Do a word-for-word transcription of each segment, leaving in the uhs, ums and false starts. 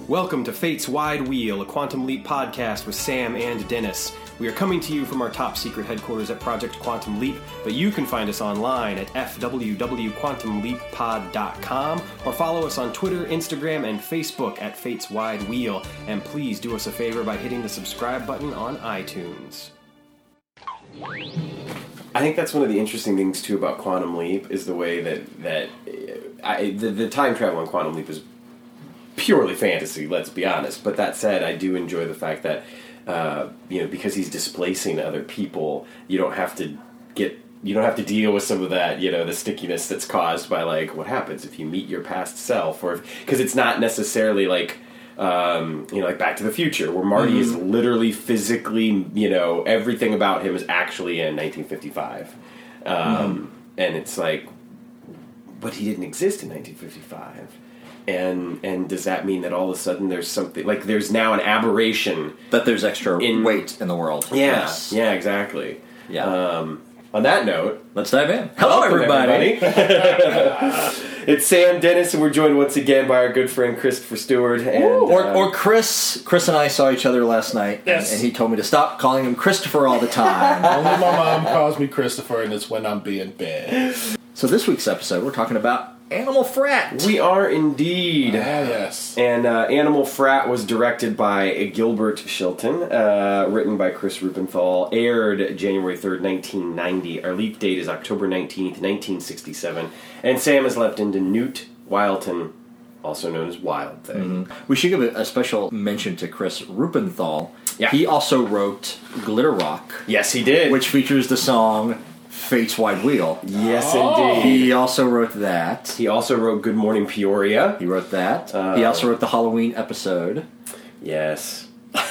Welcome to Fate's Wide Wheel, a Quantum Leap podcast with Sam and Dennis. We are coming to you from our top secret headquarters at Project Quantum Leap, but you can find us online at f w w dot quantum leap pod dot com or follow us on Twitter, Instagram, and Facebook at Fate's Wide Wheel. And please do us a favor by hitting the subscribe button on iTunes. I think that's one of the interesting things, too, about Quantum Leap, is the way that, that I, the, the time travel in Quantum Leap is purely fantasy, let's be honest. But that said, I do enjoy the fact that, uh, you know, because he's displacing other people, you don't have to get, you don't have to deal with some of that, you know, the stickiness that's caused by, like, what happens if you meet your past self, or because it's not necessarily like, um, you know, like Back to the Future, where Marty mm-hmm. is literally physically, you know, everything about him is actually in nineteen fifty-five, um, mm-hmm. and it's like, but he didn't exist in nineteen fifty-five. And and does that mean that all of a sudden there's something, like there's now an aberration? That there's extra in, weight in the world. Yeah, yes. yeah, exactly. Yeah. Um, on that note, let's dive in. Hello, welcome, everybody. everybody. It's Sam Dennis, and we're joined once again by our good friend Christopher Stewart. And, or, uh, or Chris. Chris and I saw each other last night, yes. and he told me to stop calling him Christopher all the time. Only my mom calls me Christopher, and it's when I'm being bad. So this week's episode, we're talking about Animal Frat. We are indeed. Ah, yes. And uh, Animal Frat was directed by Gilbert Shilton, uh, written by Chris Rubenthal, aired January third, nineteen ninety. Our leap date is October nineteenth, nineteen sixty-seven. And Sam has left into Newt Wilton, also known as Wild Thing. Mm-hmm. We should give a, a special mention to Chris Rubenthal. Yeah. He also wrote Glitter Rock. Yes, he did. Which features the song Fate's Wide Wheel. Yes, oh. indeed. He also wrote that. He also wrote Good Morning Peoria. He wrote that. Uh, he also wrote the Halloween episode. Yes.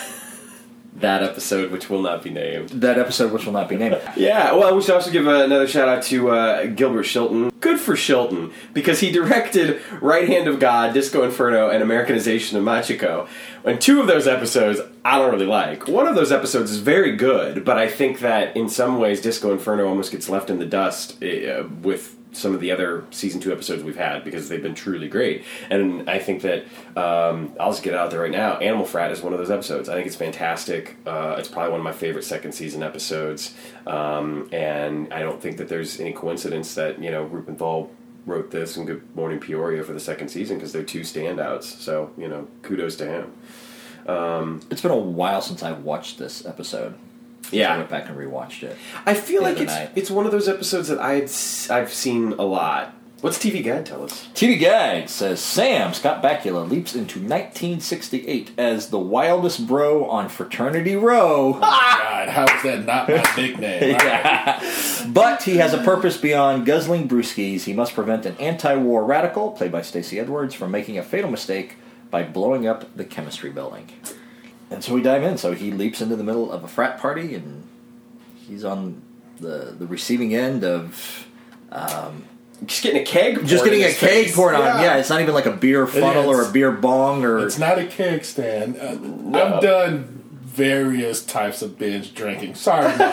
That episode, which will not be named. That episode, which will not be named. Yeah, well, we should also give another shout out to uh, Gilbert Shilton. Good for Shilton, because he directed Right Hand of God, Disco Inferno, and Americanization of Machiko. And two of those episodes I don't really like. One of those episodes is very good, but I think that in some ways Disco Inferno almost gets left in the dust uh, with some of the other season two episodes we've had, because they've been truly great. And I think that, um, I'll just get it out there right now, Animal Frat is one of those episodes. I think it's fantastic. Uh, it's probably one of my favorite second season episodes. Um, and I don't think that there's any coincidence that, you know, Rubenthal wrote this and Good Morning Peoria for the second season, because they're two standouts. So, you know, kudos to him. Um, it's been a while since I watched this episode. Yeah, I went back and rewatched it. I feel like it's night. it's one of those episodes that I'd I've seen a lot. What's T V Guide tell us? T V Guide says Sam Scott Bakula leaps into nineteen sixty-eight as the wildest bro on Fraternity Row. Oh my God, how is that not my nickname? Yeah. But he has a purpose beyond guzzling brewskis. He must prevent an anti-war radical, played by Stacey Edwards, from making a fatal mistake by blowing up the chemistry building. And so we dive in. So he leaps into the middle of a frat party, and he's on the the receiving end of um, just getting a keg, just getting a keg face. poured on him. Yeah. Yeah, it's not even like a beer funnel or a beer bong or. It's not a keg stand. Uh, no. I've done various types of binge drinking. Sorry, Mom.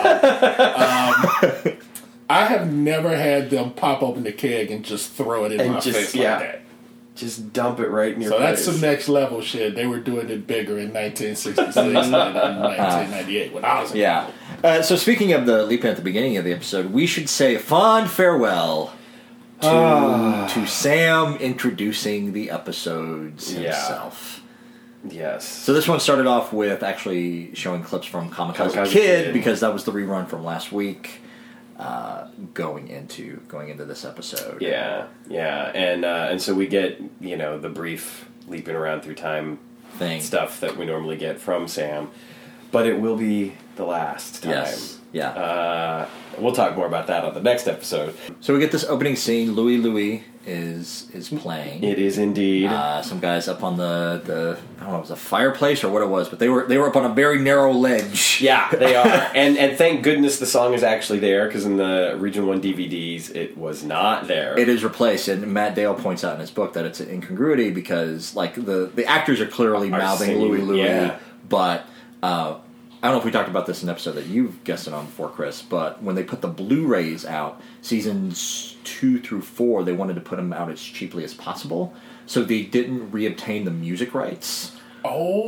um, I have never had them pop open the keg and just throw it in And my just- face yeah. like that. Just dump it right in your So face. that's some next level shit. They were doing it bigger in nineteen sixty-six than in nineteen ninety-eight when I was in Yeah. Uh, so speaking of the leap in at the beginning of the episode, we should say a fond farewell to Ah. to Sam introducing the episodes Yeah. himself. Yes. So this one started off with actually showing clips from Kamikaze, Kamikaze Kid, Kid. because that was the rerun from last week. Uh, going into going into this episode, Yeah, yeah, and uh, and so we get, you know, the brief leaping around through time thing stuff that we normally get from Sam, but it will be the last time. Yes, yeah. Uh, we'll talk more about that on the next episode. So we get this opening scene. Louis Louis is is playing. It is indeed. Uh, some guys up on the, the I don't know if it was a fireplace or what it was, but they were they were up on a very narrow ledge. Yeah, they are, and and thank goodness the song is actually there, because in the Region One D V Ds it was not there. It is replaced, and Matt Dale points out in his book that it's an incongruity because like the, the actors are clearly Are mouthing singing, Louis Louis, yeah. but uh, I don't know if we talked about this in an episode that you've guested on before, Chris, but when they put the Blu-rays out, seasons two through four, they wanted to put them out as cheaply as possible, so they didn't reobtain the music rights. Oh,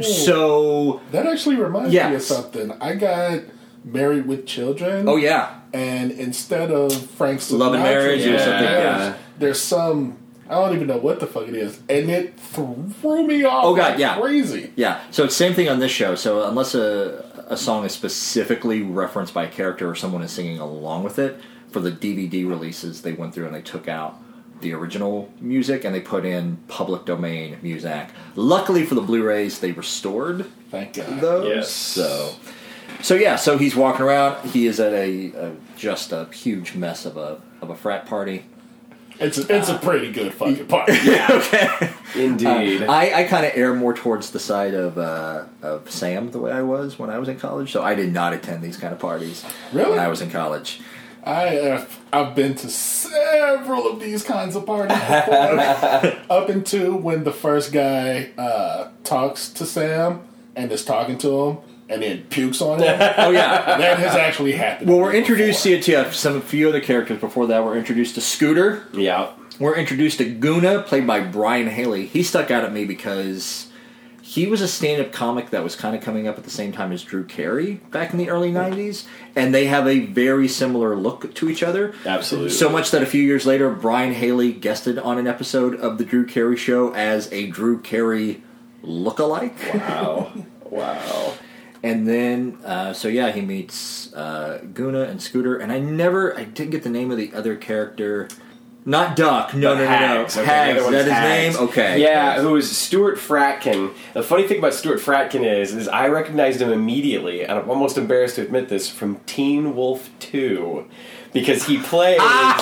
so that actually reminds yes. me of something. I got Married with Children. Oh yeah, and instead of Frank Sinatra, Love and Marriage yeah. or something. there's, Yeah. there's some. I don't even know what the fuck it is, and it threw me off. Oh god, like yeah, crazy. Yeah. So it's same thing on this show. So unless a a song is specifically referenced by a character or someone is singing along with it, for the D V D releases, they went through and they took out the original music and they put in public domain music. Luckily for the Blu-rays, they restored Thank God. those. Yes. So, so yeah. So he's walking around. He is at a, a just a huge mess of a of a frat party. It's a, it's a pretty good fucking party. Okay. Indeed. Uh, I, I kind of err more towards the side of uh, of Sam the way I was when I was in college, so I did not attend these kind of parties Really? when I was in college. I have I've been to several of these kinds of parties before, up until when the first guy uh, talks to Sam and is talking to him and then pukes on him. Oh yeah. That has actually happened. Well, we're introduced to, to some a few other characters before that. We're introduced to Scooter. yeah. We're introduced to Guna, played by Brian Haley. He stuck out at me because he was a stand-up comic that was kind of coming up at the same time as Drew Carey back in the early nineties, and they have a very similar look to each other. Absolutely. So much that a few years later, Brian Haley guested on an episode of The Drew Carey Show as a Drew Carey look-alike. Wow. Wow. And then, uh, so yeah, he meets uh, Guna and Scooter, and I never, I didn't get the name of the other character. Not Duck. No, But no, no, no. Hags. Okay, the Hags. other Is one's that his Hags. name? Okay. Yeah, who is Stuart Fratkin. The funny thing about Stuart Fratkin is, is I recognized him immediately, and I'm almost embarrassed to admit this, from Teen Wolf two. Because he plays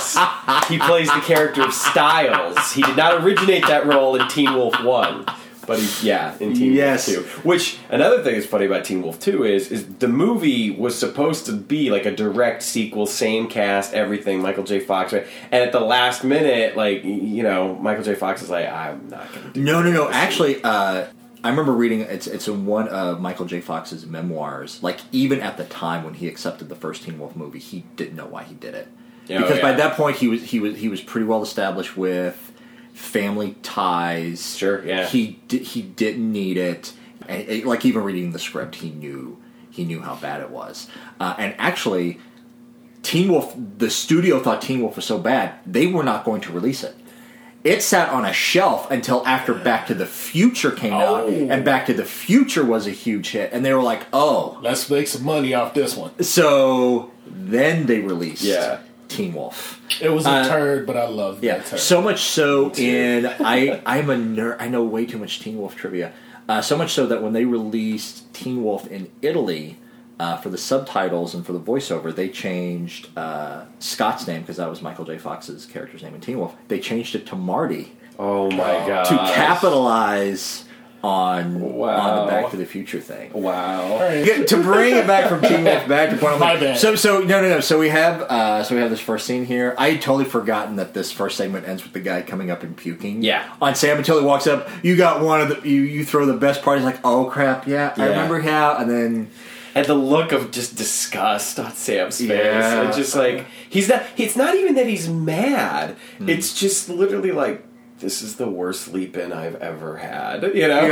he plays the character of Styles. He did not originate that role in Teen Wolf one. But he's, yeah, in Teen Yes. Wolf two. Which, another thing that's funny about Teen Wolf two is, is the movie was supposed to be like a direct sequel, same cast, everything, Michael J. Fox, right? And at the last minute, like, you know, Michael J. Fox is like, I'm not going to do No, no, no. this. Actually, uh, I remember reading, it's it's in one of Michael J. Fox's memoirs, like, even at the time when he accepted the first Teen Wolf movie, he didn't know why he did it. Oh, because by yeah. that point, he was he was he was pretty well established with family ties. Sure, yeah. He di- he didn't need it. And, it- like even reading the script, he knew he knew how bad it was. Uh, and actually, Teen Wolf, the studio thought Teen Wolf was so bad they were not going to release it. It sat on a shelf until after Back to the Future came out, Oh. and Back to the Future was a huge hit, and they were like, "Oh." Let's make some money off this one. So then they released Yeah. Teen Wolf. It was a Uh, turd, but I loved Yeah, that turd. so much so in I I'm a nerd. I know way too much Teen Wolf trivia. Uh, so much so that when they released Teen Wolf in Italy uh, for the subtitles and for the voiceover, they changed uh, Scott's name because that was Michael J. Fox's character's name in Teen Wolf. They changed it to Marty Oh my god. to capitalize on Wow. on the Back to the Future thing. Wow. All right. Yeah, to bring it back from Teen Wolf back to point. My bad. So so no no no. So we have uh, so we have this first scene here. I had totally forgotten that this first segment ends with the guy coming up and puking. Yeah. On Sam until he walks up. You got one of the you you throw the best part. He's like, oh crap, yeah, I Yeah. remember how. And then And the look of just disgust on Sam's face. Yeah. And just like, he's not, it's not even that he's mad. Hmm. It's just literally like, this is the worst sleep-in I've ever had. You know?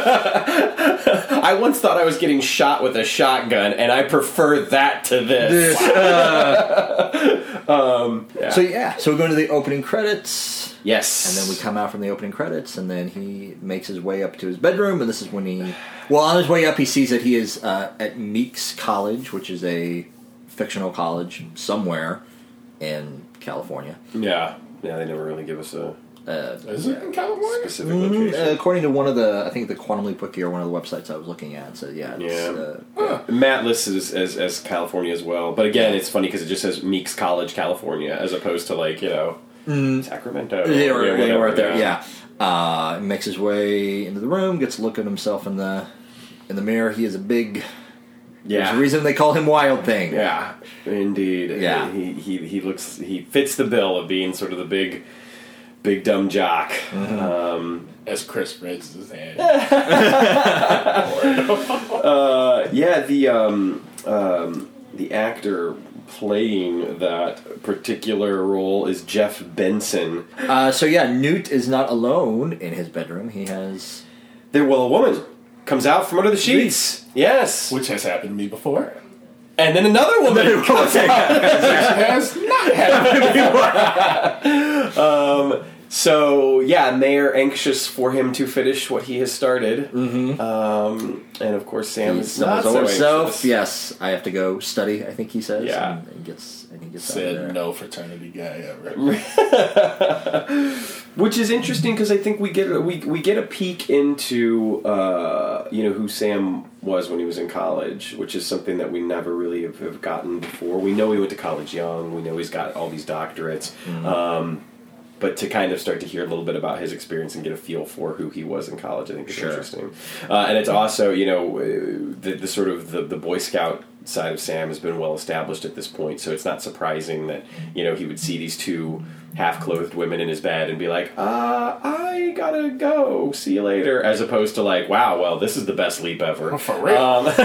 yeah, I once thought I was getting shot with a shotgun, and I prefer that to this. this, uh, um, yeah. so yeah, so we go into the opening credits. yes. And then we come out from the opening credits, and then he makes his way up to his bedroom, and this is when he... Well, on his way up, he sees that he is uh, at Meeks College, which is a fictional college somewhere in California. Yeah. Yeah, they never really give us a Uh, Is it in California? specific mm, location. uh, according to one of the, I think the Quantum Leap Wiki or one of the websites I was looking at, so yeah. It's, Yeah. Uh, Huh. Matt lists it as, as, as California as well. But again, it's funny because it just says Meeks College, California, as opposed to, like, you know, Sacramento. they were, or they were whatever, right there, yeah. Uh, makes his way into the room, gets a look at himself in the in the mirror. He is a big... There's Yeah. a reason they call him Wild Thing. Yeah, indeed. Yeah. He, he, he looks, he fits the bill of being sort of the big, Big dumb jock. Mm-hmm. Um, As Chris raises his hand. uh, yeah, the um, um, the actor playing that particular role is Jeff Benson. Uh, so yeah, Newt is not alone in his bedroom. He has... There, well, a woman comes out from under the sheets. Yes. Which has happened to me before. And then another woman comes out. Which has not happened to me before. um, so, yeah, and they are anxious for him to finish what he has started. Mm-hmm. Um, and, of course, Sam He's is not so himself. Yes, I have to go study, I think he says. Yeah. And he gets, and he gets Said out of there. no fraternity guy ever. Which is interesting because I think we get we we get a peek into uh, you know who Sam was when he was in college, which is something that we never really have, have gotten before. We know he went to college young. We know he's got all these doctorates. Mm-hmm. Um, but to kind of start to hear a little bit about his experience and get a feel for who he was in college, I think is sure. interesting. Uh, and it's also, you know, the, the sort of the, the Boy Scout side of Sam has been well established at this point, so it's not surprising that, you know, he would see these two half-clothed women in his bed and be like, uh, I gotta go, see you later, as opposed to like, wow, well, this is the best leap ever. Oh, for real.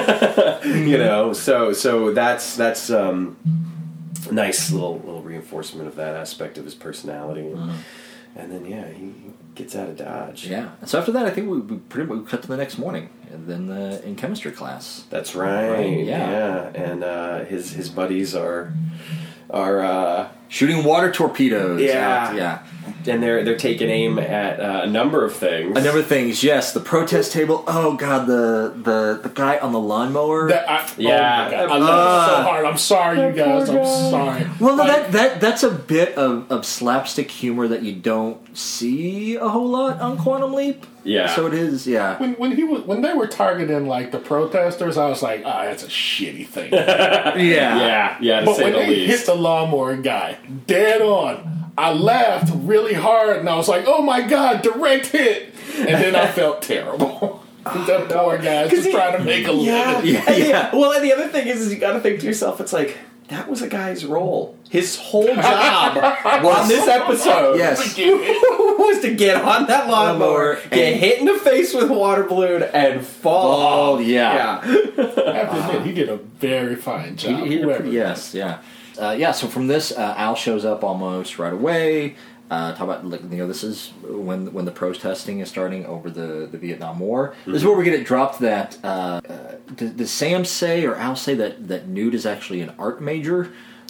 Um, you know, so so that's that's um, nice little little reinforcement of that aspect of his personality. Mm-hmm. And then, yeah, he gets out of Dodge. Yeah. And so after that, I think we, we pretty much cut to the next morning, and then uh, in chemistry class. That's right. Right, yeah. yeah. And uh, his his buddies are are uh, shooting water torpedoes. Yeah. Out, yeah. And they're they're taking aim at uh, a number of things. A number of things. Yes, the protest table. Oh God, the the, the guy on the lawnmower. That, I, yeah, oh my God. I love it so hard. I'm sorry, you guys. I'm sorry. Well, no, like, that, that that's a bit of, of slapstick humor that you don't see a whole lot on Quantum Leap. Yeah. So it is. Yeah. When when he was when they were targeting like the protesters, I was like, ah, oh, that's a shitty thing. Yeah. Yeah. Yeah. To But say when the they least. hit the lawnmower guy dead on, I laughed really hard, and I was like, "Oh my God, direct hit!" And then I felt terrible. That poor guy's just he- trying to make a Yeah. living. Yeah. And the- yeah. well, and the other thing is, is you got to think to yourself, it's like, that was a guy's role. His whole job on this episode Yes. was to get on that lawnmower, Lawnmower get and- hit in the face with a water balloon, and fall Oh, off. yeah. I have to admit, he did a very fine job. He, he did a whoever pretty, it yes, yeah, uh, yeah. So from this, uh, Al shows up almost right away. Uh, talk about like you know this is when when the protesting is starting over the, the Vietnam War. Mm-hmm. This is where we get it dropped that uh, uh, does, does Sam say or Al say that that Newt is actually an art major?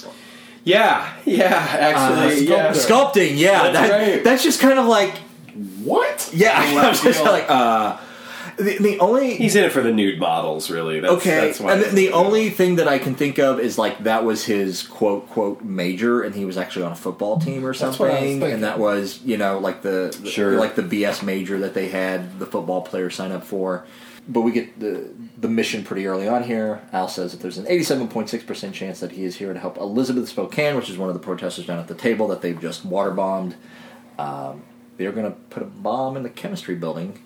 Yeah, yeah, actually, Uh, yeah. Sculpting, yeah. That's that, right. That's just kind of like What? yeah. I was just deal. like uh, the, the only He's in it for the nude models, really. That's, okay, that's why and the, he's the in it. only thing that I can think of is like that was his quote quote major, and he was actually on a football team or That's what I was something, thinking. and that was you know like the, the Sure. like the B S major that they had the football players sign up for. But we get the the mission pretty early on here. Al says that there's an eighty-seven point six percent chance that he is here to help Elizabeth Spokane, which is one of the protesters down at the table that they've just water bombed. Um, they're going to put a bomb in the chemistry building,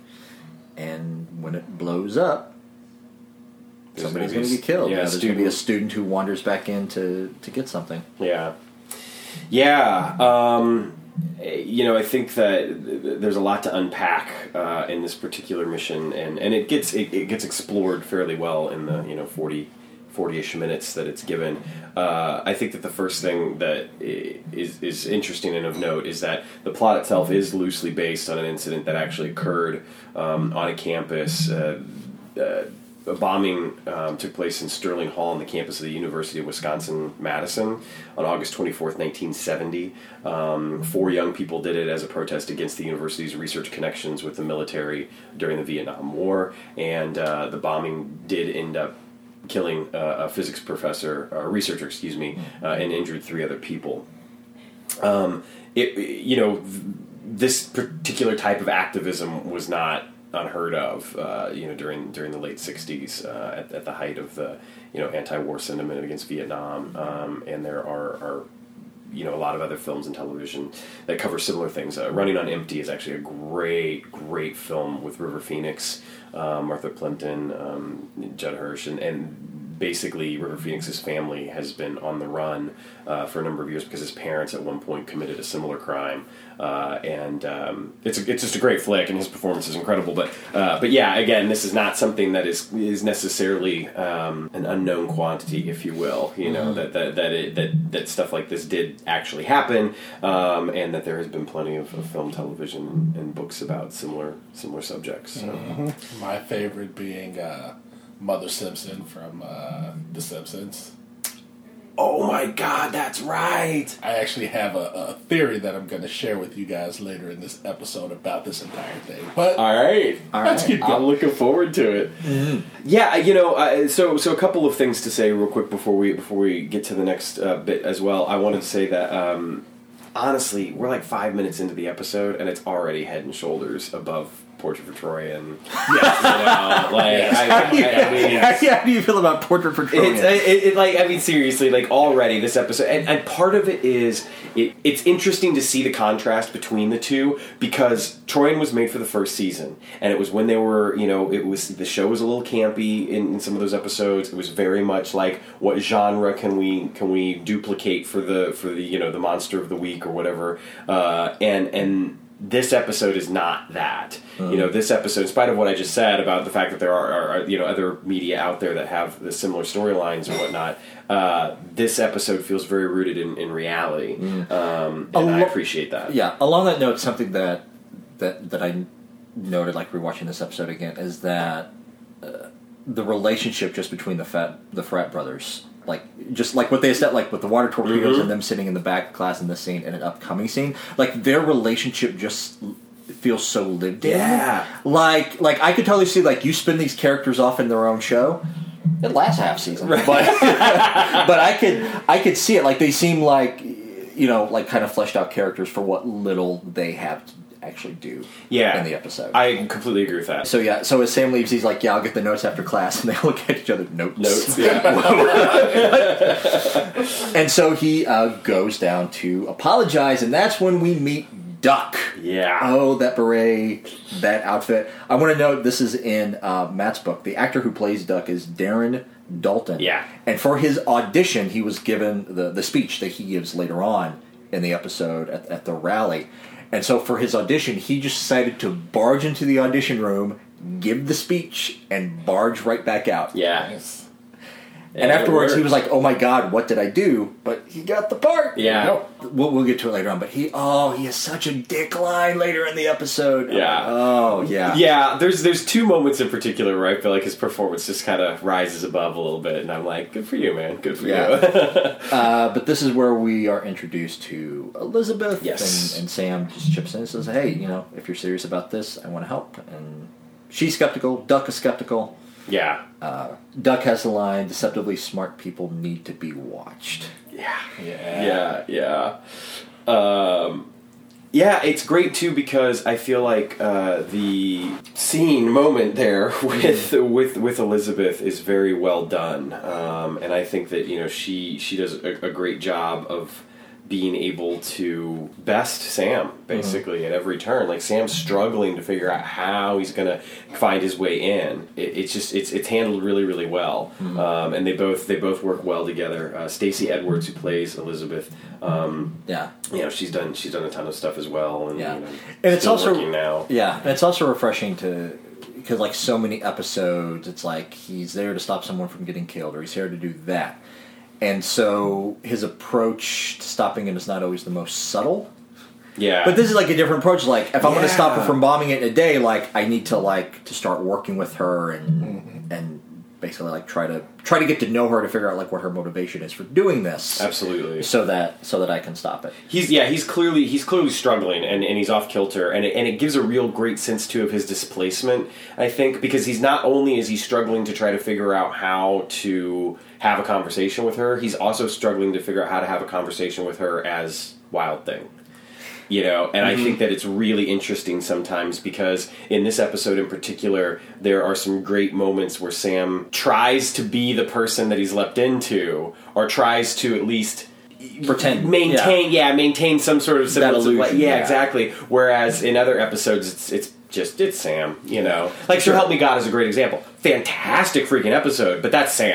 and when it blows up, There's somebody's gonna going be to be killed. yeah, You know, there's going to be a student. student who wanders back in to, to get something. Yeah. Yeah. Um, you know, I think that th- there's a lot to unpack uh, in this particular mission, and, and it gets it, it gets explored fairly well in the you know forty, forty-ish minutes that it's given. Uh, I think that the first thing that i- is is interesting and of note is that the plot itself is loosely based on an incident that actually occurred um, on a campus. Uh, uh, A bombing um, took place in Sterling Hall on the campus of the University of Wisconsin-Madison on August twenty-fourth, nineteen seventy. Um, four young people did it as a protest against the university's research connections with the military during the Vietnam War, and uh, the bombing did end up killing uh, a physics professor, or researcher, excuse me, uh, and injured three other people. Um, it, you know, th- this particular type of activism was not unheard of, uh, you know, during during the late sixties, uh, at, at the height of the, you know, anti-war sentiment against Vietnam, um, and there are, are, you know, a lot of other films and television that cover similar things. Uh, Running on Empty is actually a great, great film with River Phoenix, um, Martha Plimpton, um, Judd Hirsch, and, and basically River Phoenix's family has been on the run uh, for a number of years because his parents at one point committed a similar crime. Uh, and um, it's a, it's just a great flick, and his performance is incredible. But uh, but yeah, again, this is not something that is is necessarily um, an unknown quantity, if you will. You know, mm-hmm. that that that, it, that that stuff like this did actually happen, um, and that there has been plenty of, of film, television, and books about similar similar subjects. So. Mm-hmm. My favorite being uh, Mother Simpson from uh, The Simpsons. Oh my God, that's right! I actually have a, a theory that I'm going to share with you guys later in this episode about this entire thing. But all right, all let's right. keep going. I'm looking forward to it. Mm-hmm. Yeah, you know, uh, so so a couple of things to say real quick before we before we get to the next uh, bit as well. I wanted to say that um, honestly, we're like five minutes into the episode, and it's already head and shoulders above Portrait for Troy, and yeah, you know, like yes. I, I, I mean, how, how do you feel about Portrait for Troy? It's, it, it, like I mean, seriously, like already this episode, and, and part of it is it, it's interesting to see the contrast between the two because Troyan was made for the first season, and it was when they were, you know, it was the show was a little campy in, in some of those episodes. It was very much like what genre can we can we duplicate for the for the you know the monster of the week or whatever, uh, and and. This episode is not that. Mm. You know, this episode, in spite of what I just said about the fact that there are, are, are you know other media out there that have the similar storylines and whatnot, uh, this episode feels very rooted in, in reality, mm. um, and Al- I appreciate that. Yeah. Along that note, something that that that I noted, like rewatching this episode again, is that uh, the relationship just between the fat the frat brothers. Like, just like what they said, like with the water torpedoes mm-hmm. and them sitting in the back of class in this scene and an upcoming scene, like their relationship just feels so lived in. Yeah. Like, like I could totally see, like, you spin these characters off in their own show. It lasts half season, right. but but I could I could see it. Like they seem like, you know, like kind of fleshed out characters for what little they have to actually do yeah, in the episode. I completely agree with that. So yeah, so as Sam leaves, he's like, yeah, I'll get the notes after class, and they look at each other, notes. Notes, yeah. And so he uh, goes down to apologize, and that's when we meet Duck. Yeah. Oh, that beret, that outfit. I want to note, this is in uh, Matt's book. The actor who plays Duck is Darren Dalton. Yeah. And for his audition, he was given the, the speech that he gives later on in the episode at, at the rally. And so for his audition, he just decided to barge into the audition room, give the speech, and barge right back out. Yeah. Nice. And yeah, afterwards, he was like, oh my God, what did I do? But he got the part. Yeah. Nope. We'll, we'll get to it later on. But he, oh, he has such a dick line later in the episode. Yeah. Like, oh, yeah. Yeah, there's there's two moments in particular where I feel like his performance just kind of rises above a little bit. And I'm like, good for you, man. Good for yeah. you. uh, but this is where we are introduced to Elizabeth. Yes. And, and Sam just chips in and says, hey, you know, if you're serious about this, I want to help. And she's skeptical. Duck is skeptical. Yeah. Uh, Duck has the line, deceptively smart people need to be watched. Yeah. Yeah. Yeah, yeah. Um, yeah, it's great, too, because I feel like uh, the scene moment there with with with Elizabeth is very well done. Um, and I think that, you know, she, she does a, a great job of being able to best Sam, basically, mm-hmm. at every turn. Like, Sam's struggling to figure out how he's going to find his way in. It, it's just, it's it's handled really, really well. Mm-hmm. Um, and they both they both work well together. Uh, Stacey Edwards, who plays Elizabeth, um, yeah, you know, she's done she's done a ton of stuff as well. And, yeah. you know, and it's still also, working now. Yeah, and it's also refreshing to, because, like, so many episodes, it's like, he's there to stop someone from getting killed, or he's here to do that. And so his approach to stopping it is not always the most subtle. Yeah. But this is like a different approach. Like, if I'm yeah. going to stop her from bombing it in a day, like, I need to, like, to start working with her and mm-hmm. and basically, like, try to try to get to know her to figure out, like, what her motivation is for doing this. Absolutely. So that so that I can stop it. He's yeah, he's clearly he's clearly struggling and, and he's off kilter and it, and it gives a real great sense too of his displacement, I think, because he's not only is he struggling to try to figure out how to have a conversation with her, he's also struggling to figure out how to have a conversation with her as Wild Thing. You know, and mm-hmm. I think that it's really interesting sometimes because in this episode in particular, there are some great moments where Sam tries to be the person that he's leapt into, or tries to at least pretend, maintain, yeah, yeah maintain some sort of semblance of, like, yeah, yeah, exactly. Whereas in other episodes, it's it's just it's Sam. You know, like Sure Help Me God is a great example. Fantastic freaking episode, but that's Sam.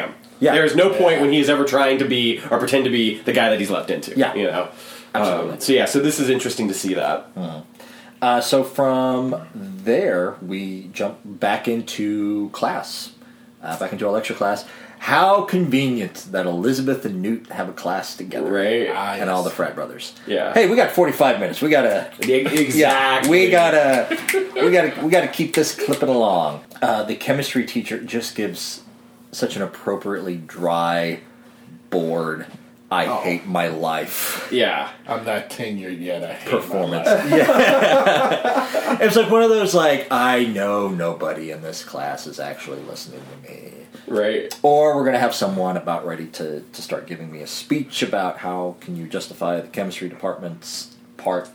Yeah. There's no point Yeah. when he's ever trying to be or pretend to be the guy that he's left into. Yeah. You know? Absolutely. Um, so, yeah, so this is interesting to see that. Uh, so from there, we jump back into class, uh, back into our lecture class. How convenient that Elizabeth and Newt have a class together, Right. Ah, And all the Frat brothers. Yeah. Hey, we got forty-five minutes. We gotta. Exactly. Yeah, we gotta. We gotta. We gotta keep this clipping along. Uh, the chemistry teacher just gives such an appropriately dry, bored. I Oh. hate my life. Yeah. I'm not tenured yet. I hate Performance. My life. Yeah. It's like one of those, like, I know nobody in this class is actually listening to me. Right. Or we're going to have someone about ready to, to start giving me a speech about how can you justify the chemistry department's part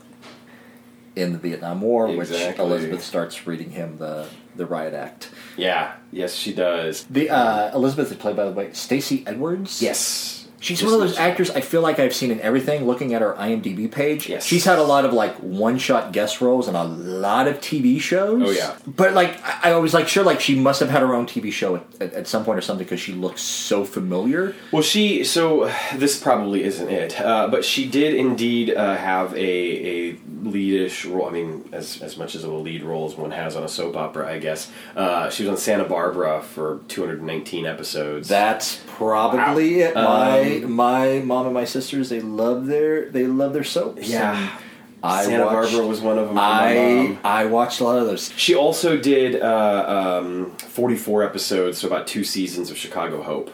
in the Vietnam War, which Exactly. Elizabeth starts reading him the, the riot act. Yeah. Yes, she does. The uh, Elizabeth is played, by the way, Stacey Edwards. Yes. She's Yes, one of those yes. actors I feel like I've seen in everything. Looking at her IMDb page, Yes. she's had a lot of like one-shot guest roles in a lot of T V shows. Oh, yeah. But like I, I was like sure like she must have had her own T V show at, at, at some point or something because she looks so familiar. Well, she, so this probably isn't it, uh, but she did indeed uh, have a, a leadish role. I mean, as as much as of a lead role as one has on a soap opera, I guess. Uh, she was on Santa Barbara for two hundred nineteen episodes. That's probably Wow. it. My Um, my mom and my sisters they love their they love their soaps. Yeah. And I Santa watched, Barbara was one of them. for my I mom. I watched a lot of those. She also did uh, um, forty-four episodes, so about two seasons of Chicago Hope,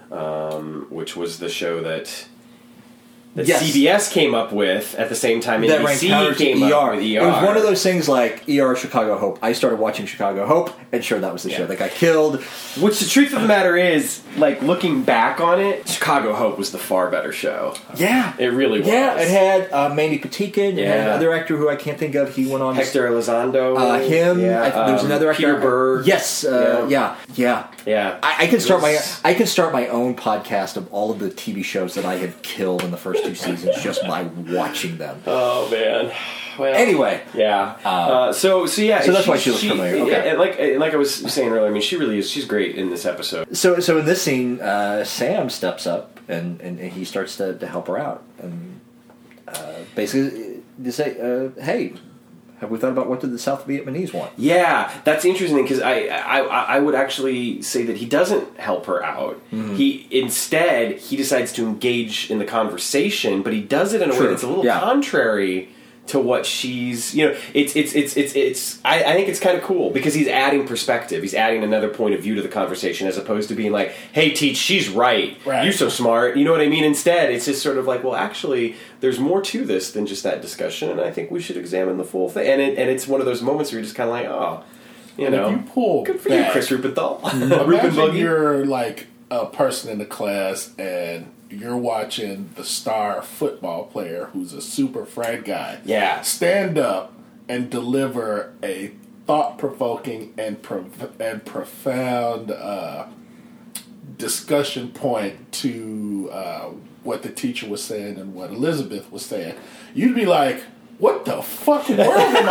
um, which was the show that that Yes. C B S came up with at the same time That N B ranked C counter to came E R. up with E R. It was one of those things like E R Chicago Hope. I started watching Chicago Hope, and sure, that was the Yeah. show that got killed. Which the truth of the matter is, like looking back on it, Chicago Hope was the far better show. Yeah. It really was. Yeah, it had uh, Mandy Patinkin. It had Yeah. another actor who I can't think of. He went on. Hector Elizondo. Uh, him. Yeah, I, there was um, another actor. Peter Berg. Yes. Uh, yeah. Yeah. Yeah. I, I can start my It was- I can start my own podcast of all of the T V shows that I had killed in the first two seasons just by watching them. Oh man. Well, Anyway, yeah. Uh, so so yeah. so that's why she looks familiar. Okay. yeah, and like and like I was saying earlier, I mean, she really is. She's great in this episode. so so in this scene, uh, Sam steps up and, and, and he starts to, to help her out and uh, basically to say, uh, "Hey, have we thought about what did the South Vietnamese want?" Yeah, that's interesting because I, I I would actually say that he doesn't help her out. Mm-hmm. He instead he decides to engage in the conversation, but he does it in a way True. that's a little Yeah. contrary to what she's. You know, it's it's it's it's it's. I, I think it's kind of cool because he's adding perspective. He's adding another point of view to the conversation as opposed to being like, "Hey, Teach, she's right. Right. You're so smart." You know what I mean? Instead, it's just sort of like, "Well, actually, there's more to this than just that discussion, and I think we should examine the full thing." And it, and it's one of those moments where you're just kind of like, "Oh, you And know, if you pull good for back, you, Chris Rubenthal." Ruben Imagine Buggy. you're like a person in the class and you're watching the star football player who's a super frat guy. Yeah. Stand up and deliver a thought-provoking and pro- and profound uh, discussion point to uh, what the teacher was saying and what Elizabeth was saying. You'd be like, what the fuck world am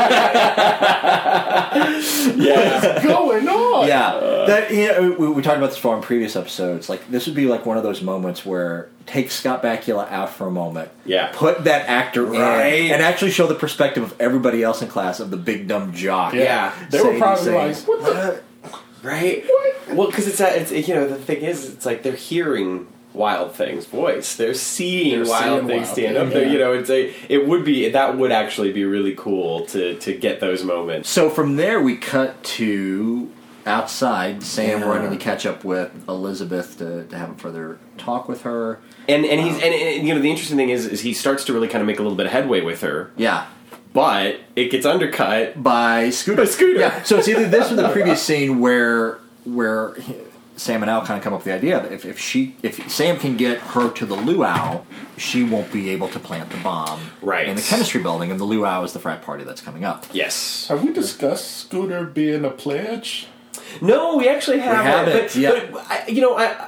I Yeah. What's going on? Yeah, that you know, we, we talked about this before in previous episodes. Like this would be like one of those moments where take Scott Bakula out for a moment, Yeah. put that actor Right. in, and actually show the perspective of everybody else in class of the big dumb jock. Yeah. They were saying probably these like, things. what the Right? Well, because it's, a- it's you know the thing is it's like they're hearing Wild Thing's voice. They're seeing They're Wild seeing Thing Wild stand Thing, up there. yeah. You know, it's a it would be that would actually be really cool to to get those moments. So from there we cut to outside. Sam Yeah. running to catch up with Elizabeth to, to have a further talk with her. And and he's and, and you know the interesting thing is is he starts to really kind of make a little bit of headway with her, Yeah. but it gets undercut. By Scooter. By Scooter. Yeah. So it's either this or the previous scene where where Sam and Al kind of come up with the idea that if, if she if Sam can get her to the luau, she won't be able to plant the bomb Right. in the chemistry building, and the luau is the frat party that's coming up. Yes. Have we discussed Scooter being a pledge? No, we actually haven't. haven't, But, yeah. but I, you know, I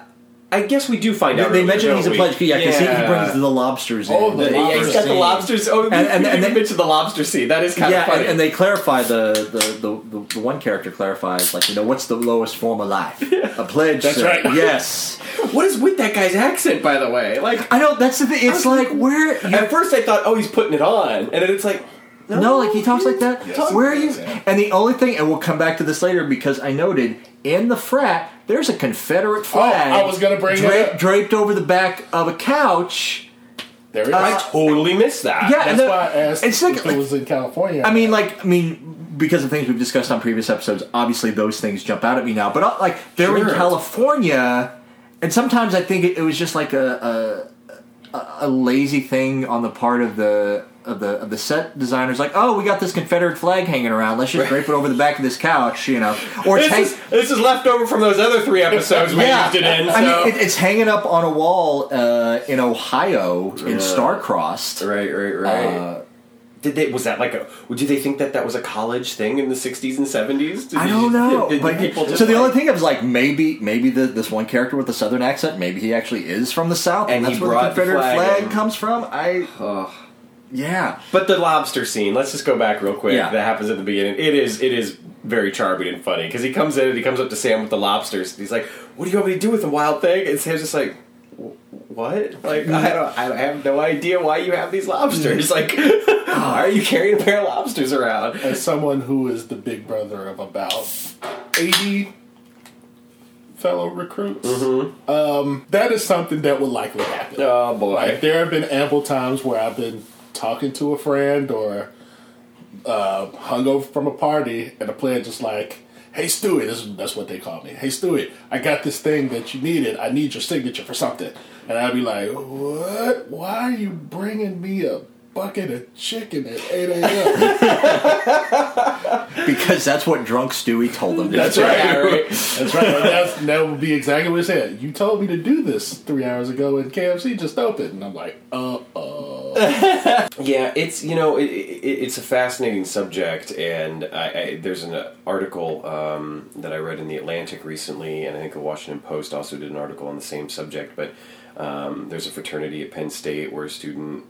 I guess we do find They, out. they earlier, mention he's a don't pledge, yeah, because Yeah. he, he brings the lobsters in. Oh, the we? Yeah, he's got the scene. lobsters. Oh, And- and, and- and, and they they- mentioned the lobster scene. That is kind Yeah, of funny. and, and they clarify the the, the, the the one character clarifies, like, you know, what's the lowest form of life? A pledge. That's sir. right. Yes. what is with that guy's accent, by the way? Like, I know, that's the thing. It's like, where... You, at first I thought, oh, he's putting it on, and then it's like, no, no, like, he talks like that? Yes. Where are you... Yeah. And the only thing, and we'll come back to this later, because I noted, in the frat, there's a Confederate flag... I was gonna bring dra- that up. draped over the back of a couch... There it is. I totally missed that. Yeah, and That's the- why I asked it's like- if it was in California. I mean, like, I mean, because of things we've discussed on previous episodes, obviously those things jump out at me now. But uh, like, they're in Sure. California, and sometimes I think it, it was just like a, a a lazy thing on the part of the of the of the set designers. Like, oh, we got this Confederate flag hanging around. Let's just drape it over the back of this couch, you know. Or it's This hang- is, this is left over from those other three episodes we yeah, used it in. So. I mean, it, it's hanging up on a wall uh, in Ohio in Starcrossed. right, right, right. Uh, Did they? Was that like a? Did they think that that was a college thing in the sixties and seventies? I don't know. Did, did But- people just so the like- only thing is, like, maybe maybe the, this one character with the southern accent, maybe he actually is from the south, and, And he that's where the brought the Confederate flag flag, in. comes from. I Ugh. yeah. But the lobster scene. Let's just go back real quick. Yeah. That happens at the beginning. It is. It is very charming and funny because he comes in and he comes up to Sam with the lobsters. And he's like, "What do you want me to do with the wild thing?" And Sam's just like, "What? Like, I don't. I have no idea why you have these lobsters. Like, why are you carrying a pair of lobsters around?" as someone who is the big brother of about eighty fellow recruits, Mm-hmm. um, that is something that would likely happen. Oh boy. Like, there have been ample times where I've been talking to a friend or uh, hung over from a party, and a player just like, "Hey Stewie," this is, that's what they call me. "Hey Stewie, I got this thing that you needed. I need your signature for something." And I'd be like, "What? Why are you bringing me a bucket of chicken at eight a.m.? Because that's what drunk Stewie told him. That's Yeah, right. right. That's right. And that's, that would be exactly what he said. "You told me to do this three hours ago, and K F C just opened." And I'm like, uh oh. Yeah, it's you know it, it, it's a fascinating subject, and I, I, there's an article um, that I read in the Atlantic recently, and I think the Washington Post also did an article on the same subject. But um, there's a fraternity at Penn State where a student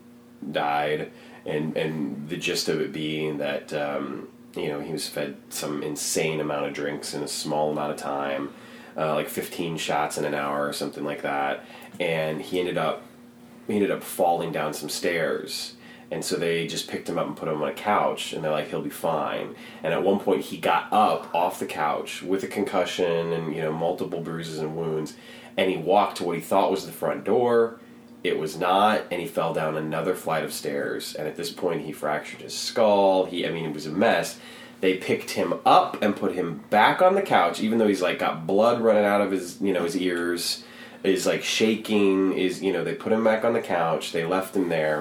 died, and and the gist of it being that um, you know he was fed some insane amount of drinks in a small amount of time, uh, like fifteen shots in an hour or something like that, and he ended up. He ended up falling down some stairs, and so they just picked him up and put him on a couch, and they're like, he'll be fine. And at one point he got up off the couch with a concussion and, you know, multiple bruises and wounds, and he walked to what he thought was the front door. It was not, and he fell down another flight of stairs, and at this point he fractured his skull. He, I mean, it was a mess. They picked him up and put him back on the couch, even though he's like got blood running out of his, you know, his ears, is like shaking, is, you know, they put him back on the couch, they left him there,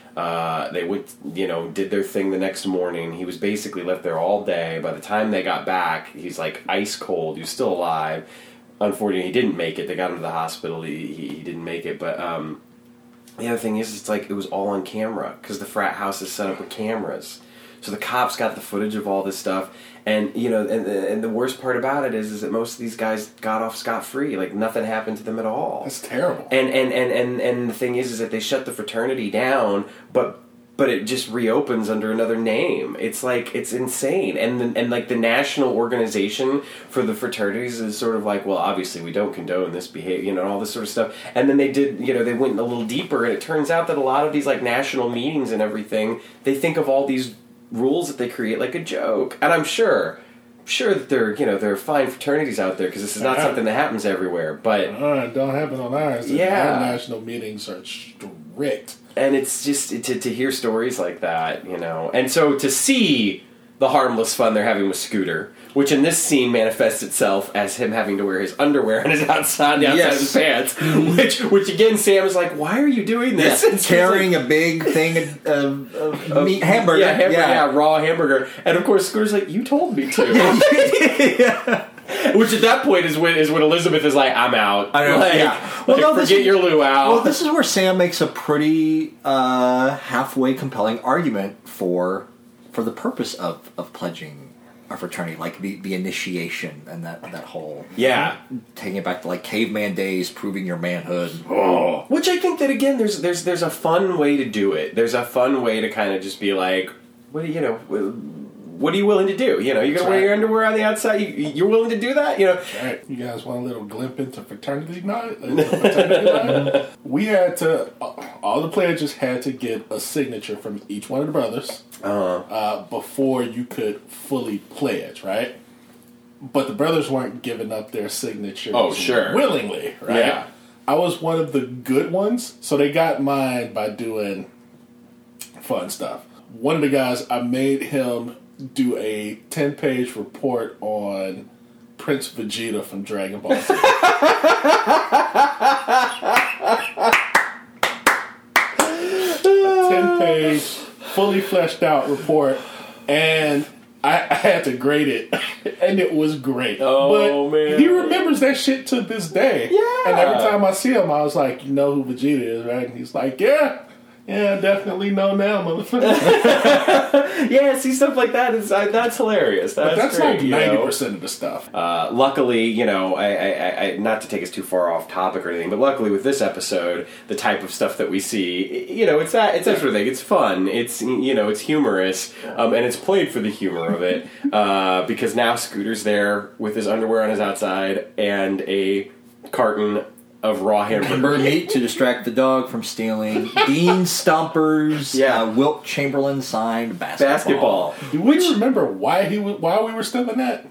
uh, they went, you know, did their thing the next morning. He was basically left there all day. By the time they got back, he's like ice cold, he was still alive. Unfortunately, he didn't make it. They got him to the hospital, he, he, he didn't make it, but, um, the other thing is, it's like, it was all on camera, because the frat house is set up with cameras. So the cops got the footage of all this stuff, and you know, and, and the worst part about it is, is that most of these guys got off scot-free. Like, nothing happened to them at all. That's terrible. And and, and, and and the thing is, is that they shut the fraternity down, but but it just reopens under another name. It's like, it's insane. And the, and like the national organization for the fraternities is sort of like, well, obviously we don't condone this behavior, you know, and all this sort of stuff. And then they did, you know, they went a little deeper, and it turns out that a lot of these like national meetings and everything, they think of all these rules that they create like a joke. And I'm sure sure that there, you know, there are fine fraternities out there, because this is not Uh-huh. something that happens everywhere, but Uh, it don't happen on ours. Yeah. Our national meetings are strict. and it's just to to hear stories like that, you know, and so to see the harmless fun they're having with Scooter, which in this scene manifests itself as him having to wear his underwear and his outside, the outside Yes. of his pants, which which again Sam is like, why are you doing this? Yeah, And Sam's carrying like, a big thing of, of, of "Oh, meat hamburger. yeah, hamburger, yeah. raw hamburger, and of course Scooter's like, you told me to. Which at that point is when is when Elizabeth is like, I'm out. I know, Like, yeah. like, Well, no, this forget is- your luau. Well, this is where Sam makes a pretty uh, halfway compelling argument for for the purpose of, of pledging a fraternity, like the, the initiation and that that whole Yeah. taking it back to like caveman days, proving your manhood. Oh. Which I think that again, there's there's there's a fun way to do it. There's a fun way to kind of just be like, what do you know? What are you willing to do? You know, you're gonna wear your underwear on the outside. You, you're willing to do that? You know. Right. You guys want a little glimpse into fraternity night? Fraternity night? We had to. All the pledges had to get a signature from each one of the brothers Uh-huh. uh, before you could fully pledge, right? But the brothers weren't giving up their signatures. Oh, sure. Willingly, right? Yeah. I was one of the good ones, so they got mine by doing fun stuff. One of the guys, I made him do a ten-page report on Prince Vegeta from Dragon Ball Z. A ten-page, fully fleshed out report, and I, I had to grade it, and it was great. Oh, but man. he remembers that shit to this day. Yeah. And every time I see him, I was like, you know who Vegeta is, right? And he's like, yeah. Yeah, definitely know now, motherfucker. Yeah, see stuff like that is uh, that's hilarious. That's, But that's great, like you know? ninety percent of the stuff. Uh, luckily, you know, I, I, I, not to take us too far off topic or anything, but luckily with this episode, the type of stuff that we see, you know, it's that it's that sort of thing. It's fun. It's you know, it's humorous, um, and it's played for the humor of it. Uh, because now Scooter's there with his underwear on his outside and a carton of raw hamburger Bird meat to distract the dog from stealing. Dean Stompers. Yeah. Uh, Wilt Chamberlain signed basketball. basketball. Do we remember why he was, why we were stealing that?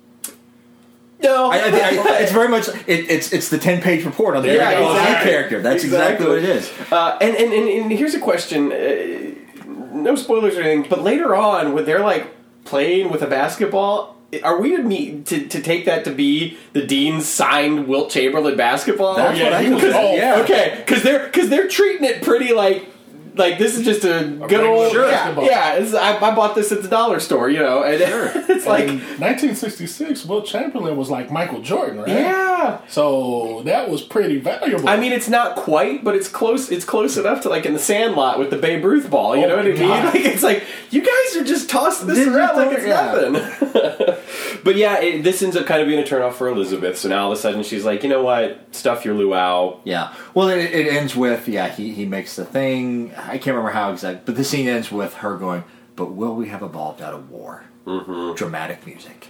No, I, I, I, it's very much it, it's it's the ten page report on the Yeah, Dragon Ball Z exactly. character. That's exactly, what it is. Uh, and, and, and and here's a question: uh, no spoilers or anything, but later on, when they're like playing with a basketball, are we to meet to, to take that to be the Dean's signed Wilt Chamberlain basketball? That's what I he was took it. all- Yeah, okay, because they're because they're treating it pretty like. Like, this is just a, good regular old... Yeah, basketball. yeah it's, I, I bought this at the dollar store, you know, and it's like... In nineteen sixty-six, Wilt Chamberlain was like Michael Jordan, right? Yeah. So that was pretty valuable. I mean, it's not quite, but it's close. It's close enough to like in the Sandlot with the Babe Ruth ball. You Oh, know what I mean? God. Like it's like you guys are just tossing this Did you around like think- it's yeah. nothing. But yeah, it, this ends up kind of being a turnoff for Elizabeth. So now all of a sudden she's like, you know what? Stuff your luau. Yeah. Well, it, it ends with yeah he he makes the thing. I can't remember how exactly, but the scene ends with her going, "But will we have evolved out of war?" Mm-hmm. Dramatic music.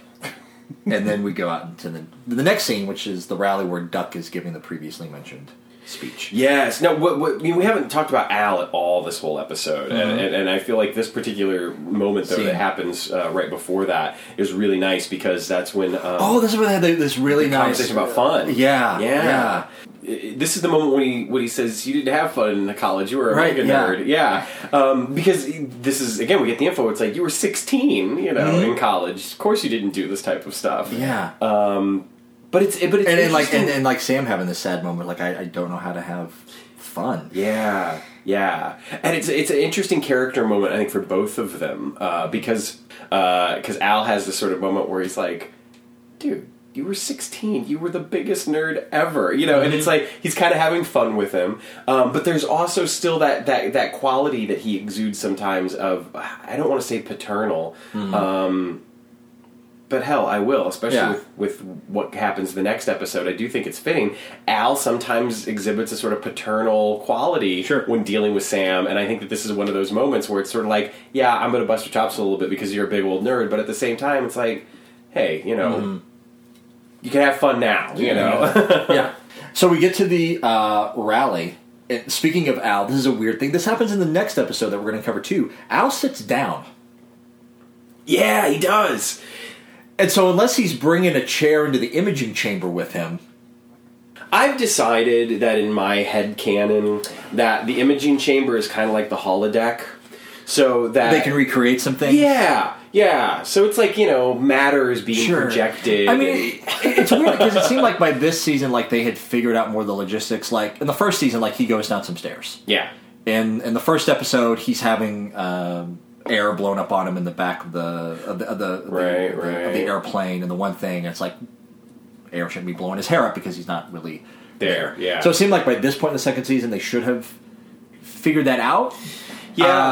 And then we go out into the the next scene, which is the rally where Duck is giving the previously mentioned speech. Yes. No. What, what, I mean, we haven't talked about Al at all this whole episode, Mm-hmm. and, and, and I feel like this particular moment though Scene. that happens uh, right before that is really nice because that's when. Um, Oh, this is where they had this really nice conversation about fun. Yeah, yeah. yeah. This is the moment when he when he says you didn't have fun in the college, you were a Right, mega yeah. nerd, yeah. Um, because this is again we get the info. It's like you were sixteen, you know, in college. Of course, you didn't do this type of stuff. Mm-hmm. Yeah. Um, but it's but it's and then like and, interesting. and like Sam having this sad moment, like I, I don't know how to have fun. Yeah, yeah, and it's it's an interesting character moment I think for both of them uh, because because Al has this sort of moment where he's like, dude. You were sixteen. You were the biggest nerd ever. You know, and it's like he's kind of having fun with him. Um, but there's also still that, that, that quality that he exudes sometimes of, I don't want to say paternal, um, but hell, I will, especially Yeah. with, with what happens the next episode. I do think it's fitting. Al sometimes exhibits a sort of paternal quality Sure. when dealing with Sam, and I think that this is one of those moments where it's sort of like, yeah, I'm going to bust your chops a little bit because you're a big old nerd, but at the same time, it's like, hey, you know... Mm-hmm. You can have fun now, you know. Yeah. So we get to the uh, rally. And speaking of Al, this is a weird thing. This happens in the next episode that we're going to cover too. Al sits down. Yeah, he does. And so unless he's bringing a chair into the imaging chamber with him... I've decided that in my head canon that the imaging chamber is kind of like the holodeck, so that They can recreate some things. Yeah, yeah. So it's like, you know, matter is being Sure. projected. I mean, it, it's weird because it seemed like by this season, like they had figured out more of the logistics. Like in the first season, like he goes down some stairs. yeah, In in the first episode, he's having um, air blown up on him in the back of the of the of the, Right, the, right. of the airplane, and the one thing it's like air shouldn't be blowing his hair up because he's not really there, yeah. So it seemed like by this point in the second season, they should have figured that out. Yeah. Uh,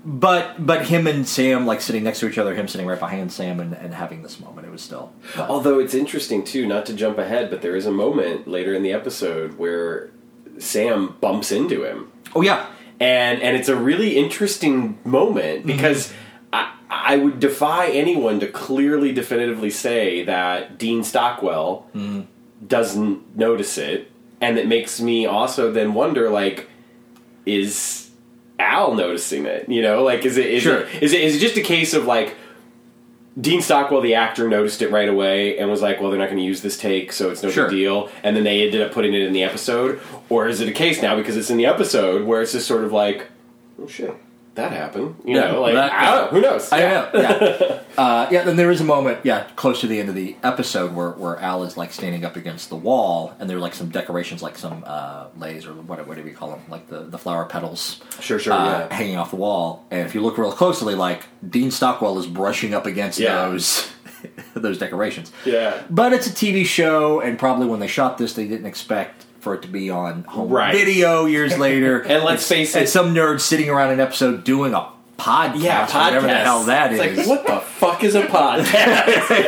but but him and Sam like sitting next to each other, him sitting right behind Sam, and, and having this moment, it was still. Uh, Although it's interesting too, not to jump ahead, but there is a moment later in the episode where Sam bumps into him. oh yeah, And and it's a really interesting moment because mm-hmm. I, I would defy anyone to clearly, definitively say that Dean Stockwell mm-hmm. doesn't notice it. And it makes me also then wonder, like, is Al noticing it? You know, like, is it is, sure. it, is it is it just a case of, like, Dean Stockwell, the actor, noticed it right away and was like, well, they're not going to use this take, so it's no sure. big deal. And then they ended up putting it in the episode. Or is it a case now, because it's in the episode, where it's just sort of like, oh, shit, that happened. You yeah, know, like, that, I don't know. Who knows? I yeah. don't know. Yeah. uh, yeah, then there is a moment, yeah, close to the end of the episode where, where Al is, like, standing up against the wall, and there are, like, some decorations, like some uh, leis, or what, what do we call them? Like the, the flower petals. Sure, sure, uh, yeah. hanging off the wall. And if you look real closely, like, Dean Stockwell is brushing up against Yeah. those those decorations. Yeah. But it's a T V show, and probably when they shot this, they didn't expect for it to be on home Right. video years later. And let's face it- and some nerd sitting around an episode doing a podcast, Yeah, podcast. whatever the hell that it's is. like, what the fuck is a podcast?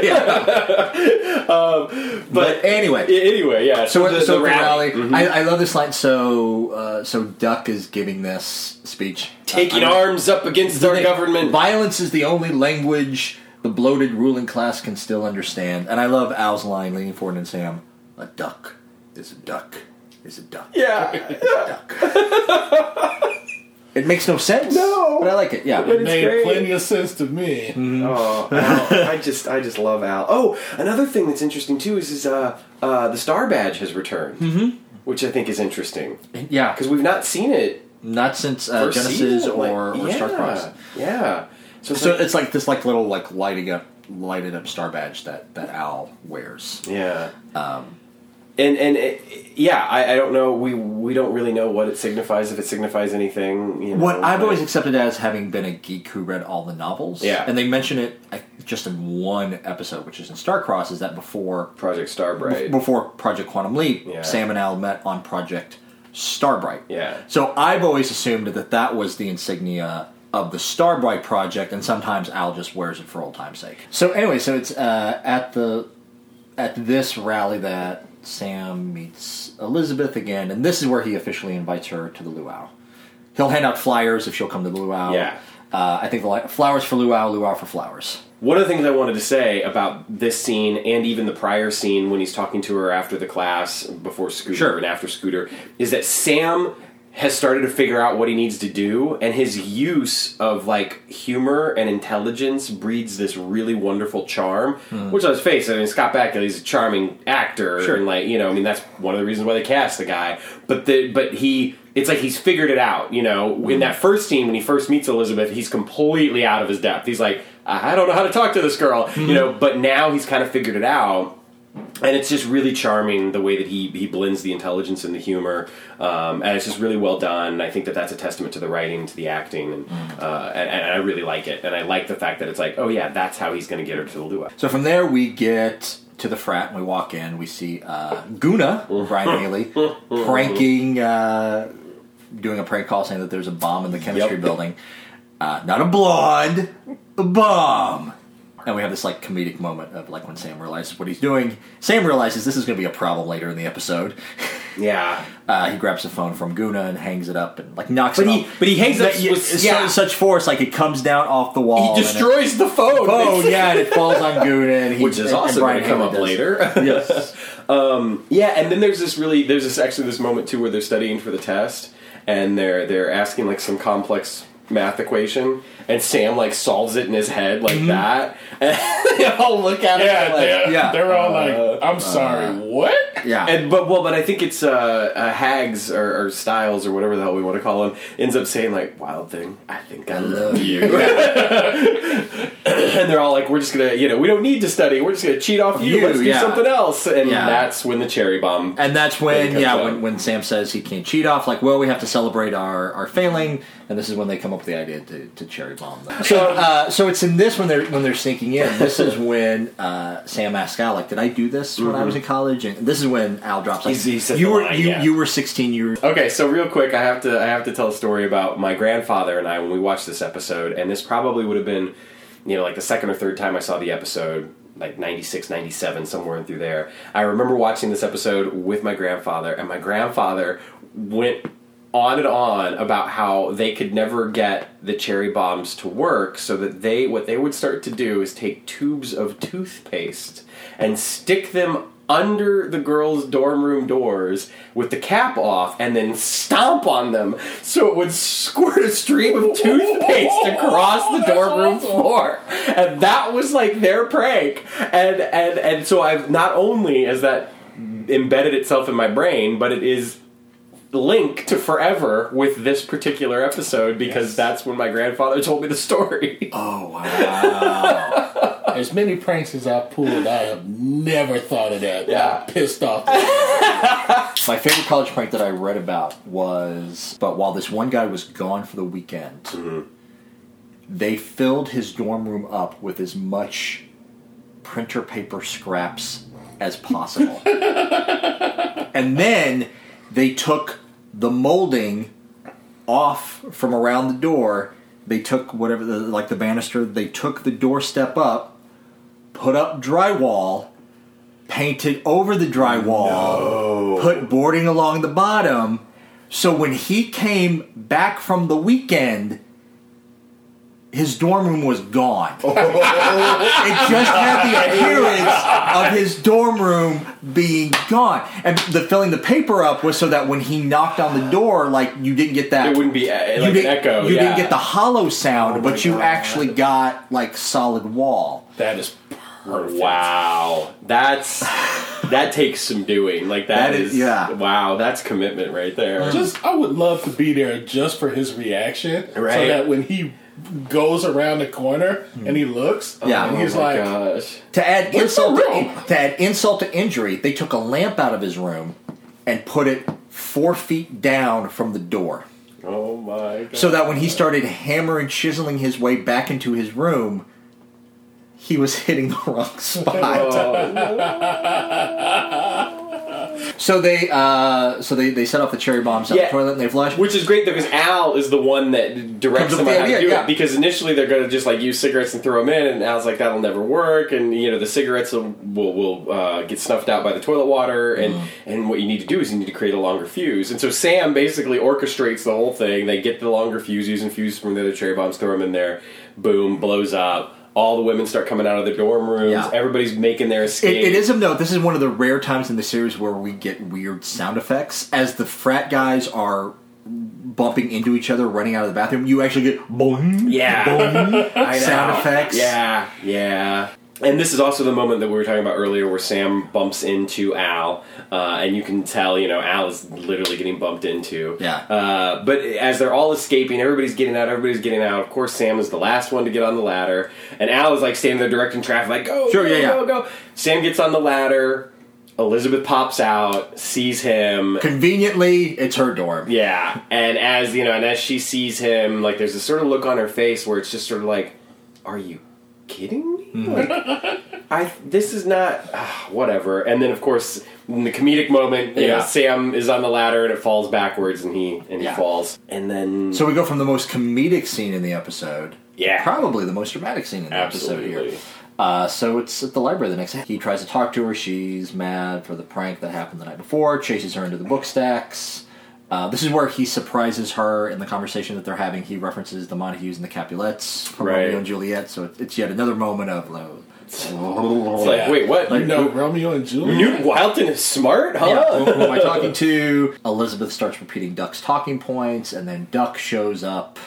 um, but, But anyway. Anyway, yeah. So, So, the, so the the rally. rally, Mhm. I, I love this line. So, uh, so Duck is giving this speech, Taking uh, arms up against our they- government. Violence is the only language the bloated ruling class can still understand. And I love Al's line, leaning forward and Sam, "A duck is a duck is a duck." Yeah. Duck. It makes no sense. No. but I like it. Yeah, But It it's made great. plenty of sense to me. Oh, Al, I just, I just love Al. Oh, another thing that's interesting too is, is uh, uh, the Star Badge has returned, mm-hmm. which I think is interesting yeah. because we've not seen it Not since uh, first Genesis season. or, Like, or yeah, Starcross. Yeah. So it's So like, it's like this, like little, like lighting up, lighted up star badge that, that Al wears. yeah. Um, And and it, yeah, I, I don't know. We we don't really know what it signifies. If it signifies anything, you know, what I've but- always accepted as having been a geek who read all the novels, Yeah. and they mention it I, just in one episode, which is in Starcross, is that before Project Starbright. before Project Quantum Leap, Yeah. Sam and Al met on Project Starbright. Yeah. So I've always assumed that that was the insignia of the Starbright project, and sometimes Al just wears it for old time's sake. So anyway, so it's uh, at the at this rally that Sam meets Elizabeth again, and this is where he officially invites her to the luau. He'll hand out flyers if she'll come to the luau. Yeah. Uh, I think the li- flowers for luau, luau for flowers. One of the things I wanted to say about this scene and even the prior scene when he's talking to her after the class, before Scooter Sure. and after Scooter, is that Sam has started to figure out what he needs to do, and his use of like humor and intelligence breeds this really wonderful charm. Which, let's face it, I mean, Scott Bakula, he's a charming actor, Sure. and like you know, I mean, that's one of the reasons why they cast the guy. But the but he. It's like he's figured it out, you know. In that first scene, when he first meets Elizabeth, he's completely out of his depth. He's like, I don't know how to talk to this girl, you know. But now he's kind of figured it out, and it's just really charming the way that he he blends the intelligence and the humor, um, and it's just really well done. I think that that's a testament to the writing, to the acting, and uh, and, and I really like it. And I like the fact that it's like, oh yeah, that's how he's going to get her to the luau. So from there, we get to the frat, and we walk in. We see uh, Guna, Brian Haley, pranking, uh, doing a prank call saying that there's a bomb in the chemistry Yep. building. Uh, not a blonde, a bomb. And we have this like comedic moment of like when Sam realizes what he's doing. Sam realizes this is going to be a problem later in the episode. Yeah, Uh, he grabs the phone from Guna and hangs it up and like knocks but it he off. but he hangs up That- yeah, with it's yeah. so- such force, like it comes down off the wall. He and it- destroys the phone, Oh yeah, and it falls on Guna, and he, which is and- and also Brian going to come Haley up does. later. Yes. Um, yeah, and then there's this really there's this actually this moment too where they're studying for the test and they're they're asking like some complex math equation and Sam like solves it in his head like Mm-hmm. that and they all look at it Yeah, like, they're, yeah. they're all Uh, like, "I'm sorry, what?" Yeah. and but well but I think it's uh, uh Hags or, or Styles or whatever the hell we want to call him ends up saying like, "Wild Thing, I think I, love you," and they're all like, "We're just gonna you know we don't need to study, we're just gonna cheat off you, You, let's do yeah. something else," and Yeah. that's when the cherry bomb. And that's Thing when, comes yeah, up. when, when Sam says he can't cheat off, like, well, we have to celebrate our, our failing. And this is when they come up with the idea to, to cherry bomb them. So, uh, so it's in this when they're when they're sneaking in. This is when uh, Sam asks Al, like, "Did I do this when mm-hmm. I was in college?" And this is when Al drops, like, he says "You were line, you yeah. you were sixteen years." Okay, so real quick, I have to I have to tell a story about my grandfather and I when we watched this episode, and this probably would have been, you know, like the second or third time I saw the episode, like ninety-six, ninety-seven, somewhere in through there. I remember watching this episode with my grandfather, and my grandfather went on and on about how they could never get the cherry bombs to work, so that they what they would start to do is take tubes of toothpaste and stick them under the girls' dorm room doors with the cap off and then stomp on them so it would squirt a stream of toothpaste across the dorm room floor. And that was like their prank. And and and so I've not only has that embedded itself in my brain, but it is linked to forever with this particular episode because yes. that's when my grandfather told me the story. Oh, wow. As many pranks as I pulled, I have never thought of that. Yeah. I'm pissed off. My favorite college prank that I read about was, but while this one guy was gone for the weekend, mm-hmm. they filled his dorm room up with as much printer paper scraps as possible. And then they took the molding off from around the door. They took whatever, the, like the banister, they took the doorstep up, put up drywall, painted over the drywall, no. put boarding along the bottom. So when he came back from the weekend, his dorm room was gone. It just had the appearance of his dorm room being gone. And the filling the paper up was so that when he knocked on the door, like, you didn't get that... It wouldn't be uh, like an echo. You yeah. didn't get the hollow sound, oh but you God. actually got, like, solid wall. That is perfect. Wow. That's... That takes some doing. Like, that, that is... is yeah. Wow, that's commitment right there. Just, I would love to be there just for his reaction. Right. So that when he... goes around the corner and he looks, yeah, and he's oh my like, gosh. To add Where's insult the to, room? to add insult to injury, they took a lamp out of his room and put it four feet down from the door, Oh my god. so that when he started hammering, chiseling his way back into his room, he was hitting the wrong spot. Oh, no. So they, uh, so they, they set off the cherry bombs on Yeah. the toilet and they flush. Which is great, though, because Al is the one that directs Comes them up on with how the to idea, do yeah. it. Because initially they're going to just like use cigarettes and throw them in, and Al's like, that'll never work, and you know the cigarettes will will, will uh, get snuffed out by the toilet water, and Mm. and what you need to do is you need to create a longer fuse. And so Sam basically orchestrates the whole thing. They get the longer fuse, using fuse from the other cherry bombs, throw them in there, boom, blows up. All the women start coming out of the dorm rooms. Yeah. Everybody's making their escape. It, it is of note, this is one of the rare times in the series where we get weird sound effects. As the frat guys are bumping into each other, running out of the bathroom, you actually get boing, Yeah. boing I sound know. effects. Yeah, yeah. And this is also the moment that we were talking about earlier where Sam bumps into Al, uh, and you can tell, you know, Al is literally getting bumped into. Yeah. Uh, but as they're all escaping, everybody's getting out, everybody's getting out. Of course, Sam is the last one to get on the ladder, and Al is like standing there directing traffic, like, go, Sure, go, yeah, yeah. go, go. Sam gets on the ladder, Elizabeth pops out, sees him. Conveniently, it's her dorm. Yeah, and as, you know, and as she sees him, like, there's this sort of look on her face where it's just sort of like, are you kidding me? Like, I this is not uh, whatever. And then of course in the comedic moment, you Yeah. know, Sam is on the ladder and it falls backwards and he and he Yeah. falls. And then So we go from the most comedic scene in the episode, Yeah. probably the most dramatic scene in the Absolutely. episode here. Uh, so it's at the library the next day. He tries to talk to her. She's mad for the prank that happened the night before. Chases her into the book stacks. Uh, this is where he surprises her in the conversation that they're having. He references the Montagues and the Capulets from Right. Romeo and Juliet. So it, it's yet another moment of... Uh, it's like, wait, what? You You know, know, Romeo and Juliet. Newt Wilton is smart, huh? Yeah, who, who am I talking to? Elizabeth starts repeating Duck's talking points, and then Duck shows up.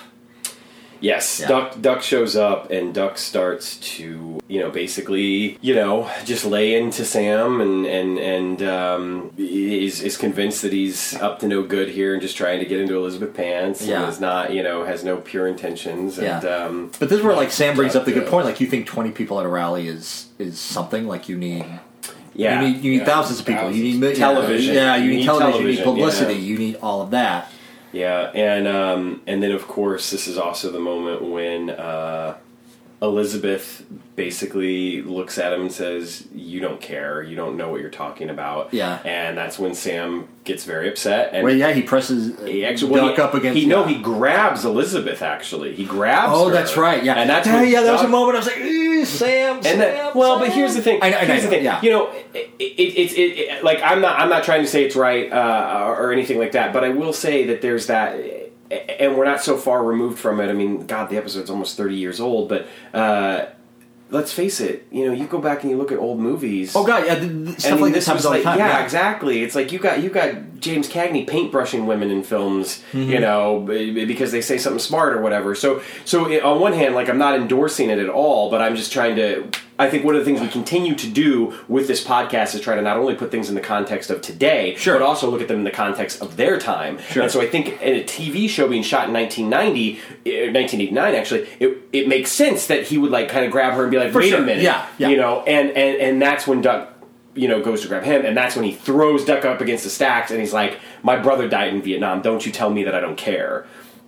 Yes, Yeah. Duck Duck shows up, and Duck starts to, you know, basically, you know, just lay into Sam, and and and um, is is convinced that he's up to no good here, and just trying to get into Elizabeth pants, Yeah. and is not, you know, has no pure intentions, and Yeah. um, But this is where, like, Sam brings up the good Yeah. point. Like, you think twenty people at a rally is is something. Like, you need yeah, you need you need Yeah. thousands of people. You need mil- Television. Yeah, you, You need, need television. You need television, publicity. yeah. You need all of that. Yeah, and um, and then of course this is also the moment when uh, Elizabeth basically looks at him and says, "You don't care. You don't know what you're talking about." Yeah. And that's when Sam gets very upset. And Well, yeah, he presses he actually Duck well, he, up against. He no, yeah. he grabs Elizabeth. Actually, he grabs. Oh, her. that's right. Yeah, and that's yeah. when yeah there was a Duck- moment I was like, "Ew, Sam." And Sam, that, well, Sam. but here's the thing. I know, I know, here's the thing. yeah. You know, it, it, it's it, it, like I'm not I'm not trying to say it's right uh, or anything like that, but I will say that there's that, and we're not so far removed from it. I mean, God, the episode's almost thirty years old, but. Uh, Let's face it. You know, you go back and you look at old movies. Oh God, yeah, the, the, stuff and like this happens all the like, time. Yeah, yeah, exactly. It's like you got you got James Cagney paintbrushing women in films, Mm-hmm. you know, b- because they say something smart or whatever. So, so it, on one hand, like I'm not endorsing it at all, but I'm just trying to. I think one of the things we continue to do with this podcast is try to not only put things in the context of today, Sure. but also look at them in the context of their time. Sure. And so I think in a T V show being shot in nineteen ninety, uh, nineteen eighty-nine actually, it it makes sense that he would like kind of grab her and be like, For "Wait sure. a minute," Yeah, yeah. you know, and and and that's when Duck. You know, goes to grab him, and that's when he throws Duck up against the stacks, and he's like, "My brother died in Vietnam. Don't you tell me that I don't care."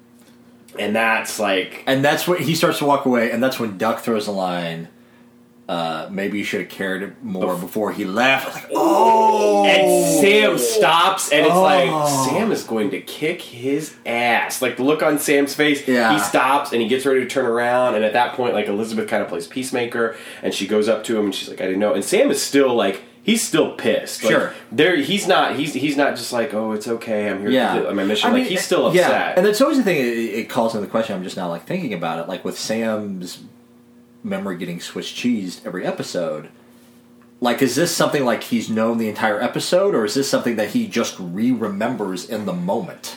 And that's like, and that's when he starts to walk away, and that's when Duck throws a line. Uh, maybe you should have cared more before he left. I was like, oh, and Sam stops, and it's Oh. like Sam is going to kick his ass. Like the look on Sam's face, Yeah. he stops and he gets ready to turn around, and at that point, like Elizabeth kind of plays peacemaker, and she goes up to him and she's like, "I didn't know." And Sam is still like. He's still pissed. Like, Sure. there, he's not. He's he's not just like, "Oh, it's okay. I'm here Yeah. to do my mission." I like mean, he's still upset. Yeah, and that's always the thing. It, it calls into the question. I'm just now like thinking about it. Like with Sam's memory getting Swiss cheesed every episode. Like, is this something like he's known the entire episode, or is this something that he just re-remembers in the moment?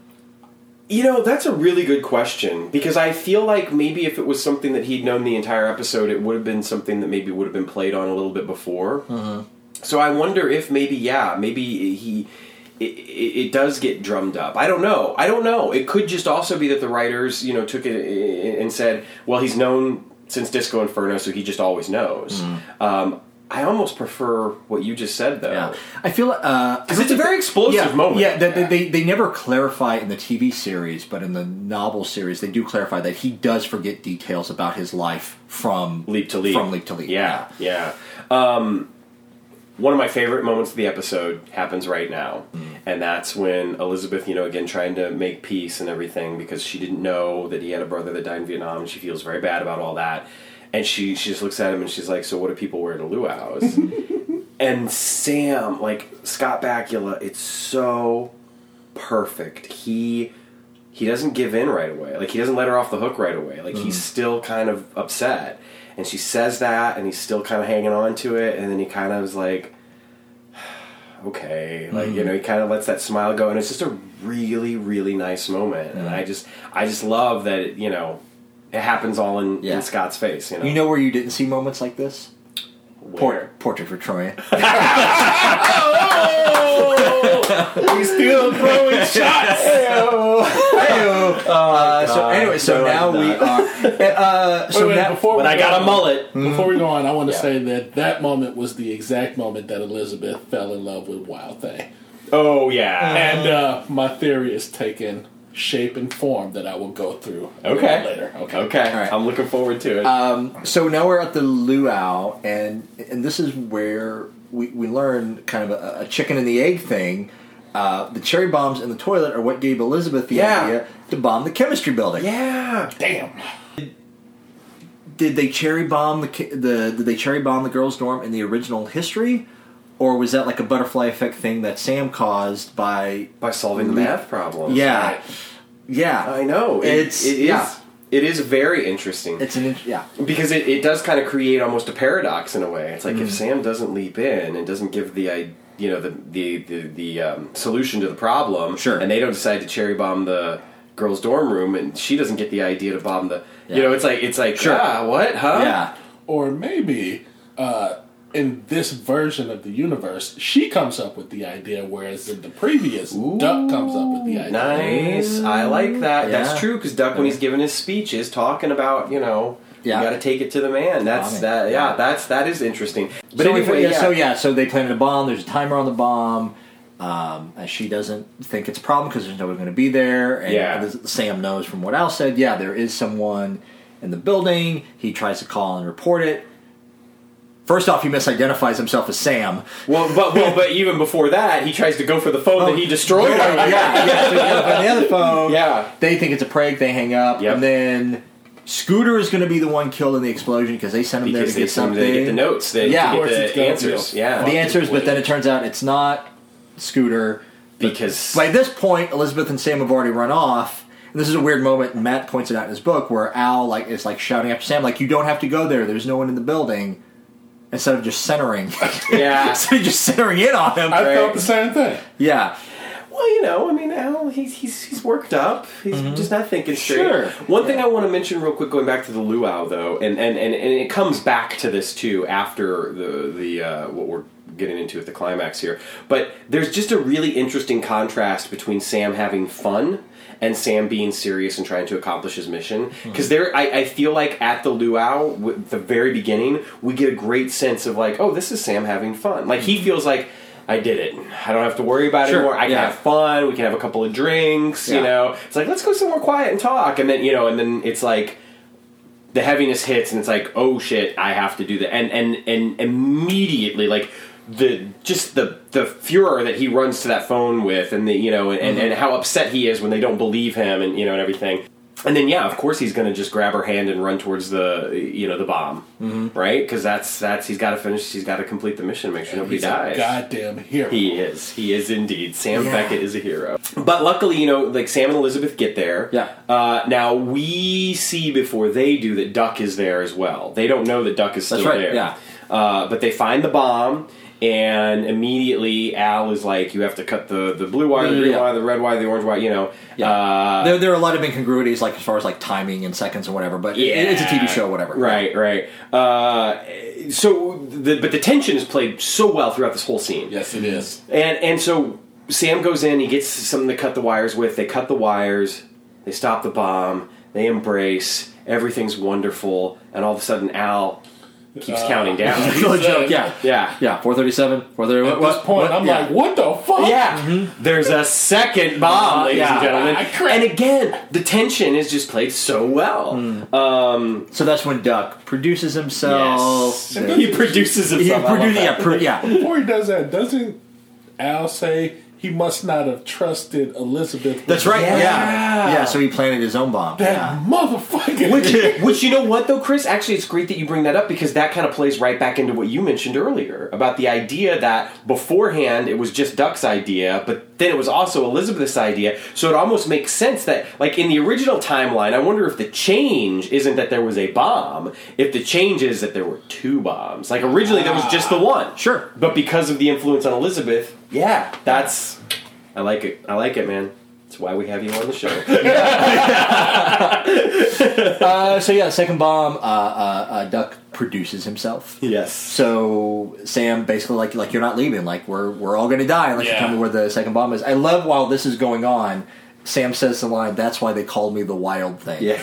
You know, that's a really good question, because I feel like maybe if it was something that he'd known the entire episode, it would have been something that maybe would have been played on a little bit before. Mm-hmm. So I wonder if maybe, yeah, maybe he... It, it, it does get drummed up. I don't know. I don't know. It could just also be that the writers, you know, took it and said, well, he's known since Disco Inferno, so he just always knows. Mm-hmm. Um, I almost prefer what you just said, though. Yeah, I feel uh, Because it's a very explosive yeah, moment. Yeah, they, they they never clarify in the T V series, but in the novel series, they do clarify that he does forget details about his life from Leap to Leap. From Leap to Leap. Yeah, yeah. Um, one of my favorite moments of the episode happens right now, Mm. and that's when Elizabeth, you know, again trying to make peace and everything because she didn't know that he had a brother that died in Vietnam, and she feels very bad about all that. And she she just looks at him and she's like, "So what do people wear to luau's?" And Sam, like Scott Bakula, it's so perfect. He he doesn't give in right away. Like he doesn't let her off the hook right away. Like he's still kind of upset. And she says that, and he's still kind of hanging on to it, and then he kind of is like, okay, like, you know, he kind of lets that smile go, and it's just a really, really nice moment. And I just, I just love that, it, you know, it happens all in, Yeah. in Scott's face, you know. You know where you didn't see moments like this? Where? Port- Portrait for Troy. He's still throwing shots. Uh, so anyway, so no, now I'm we not. are. Uh, so Wait, wait, now, before But we I go got a on- mullet. Before we go on, I want to Yeah. say that that moment was the exact moment that Elizabeth fell in love with Wild Thing. Oh, yeah. And uh, my theory is taking shape and form that I will go through Okay. later. Okay. Okay. All right. I'm looking forward to it. um, so now we're at the luau, and and this is where we, we learn kind of a, a chicken and the egg thing. Uh, the cherry bombs in the toilet are what gave Elizabeth the Yeah. idea to bomb the chemistry building. yeah. Damn. Did they cherry bomb the ki- the did they cherry bomb the girls' dorm in the original history, or was that like a butterfly effect thing that Sam caused by? By solving the math problems. Yeah, Right. yeah. I know. It, It's- it is. yeah. It is very interesting. It's an int- yeah. Because it, it does kind of create almost a paradox in a way. It's like if Sam doesn't leap in and doesn't give the i- you know the the the, the um, solution to the problem, Sure. and they don't decide to cherry bomb the girls' dorm room, and she doesn't get the idea to bomb the Yeah. you know it's like it's like Sure. ah, what huh Yeah. Or maybe uh, in this version of the universe, she comes up with the idea, whereas in the previous, Duck comes up with the idea. Nice, I like that. Yeah. That's true because Duck, when he's giving his speech, is talking about you know Yeah. you got to take it to the man. That's Bombing. that. Yeah, Yeah. that's that is interesting. But so, anyway, yeah, yeah. so yeah, so they planted a bomb. There's a timer on the bomb. Um, and she doesn't think it's a problem because there's no one going to be there. And Yeah. Sam knows from what Al said, yeah, there is someone in the building. He tries to call and report it. First off, he misidentifies himself as Sam. Well, but well, but even before that, he tries to go for the phone that he destroyed. yeah, yeah, yeah. So he ends up on the other phone. Yeah. They think it's a prank. They hang up. Yep. And then Scooter is going to be the one killed in the explosion because they sent him Because there they to get send something. to get the notes, they Yeah. to Of course get it's the gonna answers. be a Yeah, the answers, but then it turns out it's not Scooter. because By this point, Elizabeth and Sam have already run off. And this is a weird moment, and Matt points it out in his book, where Al like is like shouting after Sam, like, "You don't have to go there. There's no one in the building." Instead of just centering, yeah. instead of just centering in on him. I Right. felt the same thing. Yeah, Well, you know, I mean, Al, he's he's he's worked up. He's just not thinking straight. Sure. One thing I want to mention real quick, going back to the luau, though, and and, and, and it comes back to this too after the the uh, what we're getting into at the climax here. But there's just a really interesting contrast between Sam having fun and Sam being serious and trying to accomplish his mission. Because there, I, I feel like at the luau, at the very beginning, we get a great sense of like, oh, this is Sam having fun. Like he feels like, I did it. I don't have to worry about it Sure, anymore. I can yeah. have fun. We can have a couple of drinks. You Yeah. know, it's like let's go somewhere quiet and talk. And then you know, and then it's like the heaviness hits, and it's like, oh shit, I have to do that. And and and immediately, like the just the the furor that he runs to that phone with, and the you know, and, Mm-hmm. and how upset he is when they don't believe him, and you know, and everything. And then yeah, of course he's going to just grab her hand and run towards the you know the bomb, mm-hmm. right? Because that's that's he's got to finish. He's got to complete the mission, make sure nobody He's dies. a goddamn hero. He is. He is indeed. Sam Yeah. Beckett is a hero. But luckily, you know, like Sam and Elizabeth get there. Yeah. Uh, now we see before they do that Duck is there as well. They don't know that Duck is still That's right, there. yeah. Uh, but they find the bomb. And immediately Al is like, you have to cut the, the blue wire, the green Yeah. wire, the red wire, the orange wire, you know. Yeah. Uh, there, there are a lot of incongruities, like as far as like timing and seconds and whatever. But Yeah. it, it's a T V show, whatever. Right, right. Uh, so, the, but the tension is played so well throughout this whole scene. Yes, it is. And and so Sam goes in, he gets something to cut the wires with. They cut the wires, they stop the bomb, they embrace, everything's wonderful, and all of a sudden Al keeps Uh, counting down. No joke. Yeah. Yeah. Yeah. Four thirty-seven. Four thirty. At this point, I'm like, what the fuck? Yeah, there's a second bomb, Uh, ladies yeah. and gentlemen. I cra- And again, the tension is just played so well. Um, So that's when Duck produces himself. yes. The- He produces Yeah, himself. I love produ- that. yeah, pro- yeah. Before he does that, doesn't Al say he must not have trusted Elizabeth? with That's right. the Yeah. bomb? yeah, So he planted his own bomb. That Yeah. motherfucker. Which, which you know what though, Chris? Actually, it's great that you bring that up because that kind of plays right back into what you mentioned earlier about the idea that beforehand it was just Duck's idea, but then it was also Elizabeth's idea. So it almost makes sense that, like in the original timeline, I wonder if the change isn't that there was a bomb, if the change is that there were two bombs. Like originally there was just the one. Sure. But because of the influence on Elizabeth, yeah, that's. I like it. I like it, man. That's why we have you on the show. Uh, so yeah, second bomb. Uh, uh, uh, Duck produces himself. Yes. So Sam basically like like you're not leaving. Like we're we're all going to die unless you Yeah. tell me where the second bomb is. I love while this is going on. Sam says the line, "That's why they called me the Wild Thing." Yeah.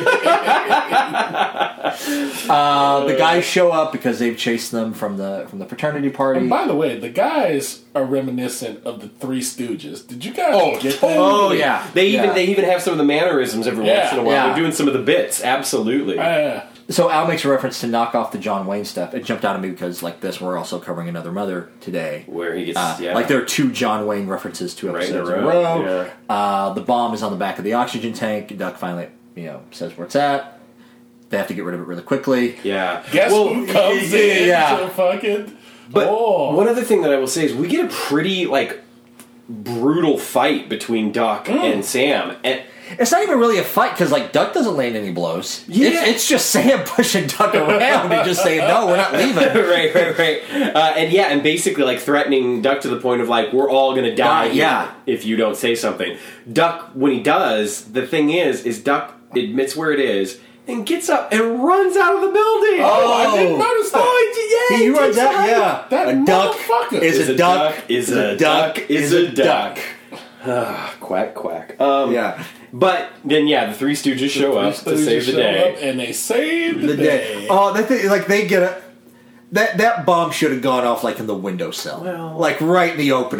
Uh, the guys show up because they've chased them from the from the fraternity party. And by the way, the guys are reminiscent of the Three Stooges. Did you guys Oh, get totally. that? Oh, yeah. They even Yeah. they even have some of the mannerisms every Yeah. once in a while. Yeah. They're doing some of the bits. Absolutely. Uh, So Al makes a reference to knock off the John Wayne stuff. It jumped out at me because, like this, we're also covering Another Mother today. Where he gets Uh, yeah. Like there are two John Wayne references, two Right in a episodes in a row, row. Uh, the bomb is on the back of the oxygen tank. Duck finally, you know, says where it's at. They have to get rid of it really quickly. yeah. guess well, who comes in yeah. to fucking... But oh. one other thing that I will say is we get a pretty like brutal fight between Duck Mm. and Sam. And It's not even really a fight because, like, Duck doesn't land any blows. Yeah. It's, it's just Sam pushing Duck around and just saying, "No, we're not leaving." right, right, right. Uh, and yeah, and basically like threatening Duck to the point of like we're all gonna die Uh, yeah. here if you don't say something. Duck, when he does, the thing is, is Duck admits where it is and gets up and runs out of the building. Oh, I didn't notice that. Oh, yeah, He he runs takes out, a yeah. That a duck motherfucker is, Is a duck. is a duck is a duck. Ah, quack quack. Um, Yeah. But then, yeah, the Three Stooges show up to Stooges save the show day. up and they save the, The day. day. Oh, that thing, like they get a that that bomb should have gone off like in the windowsill, Well- like right in the opening.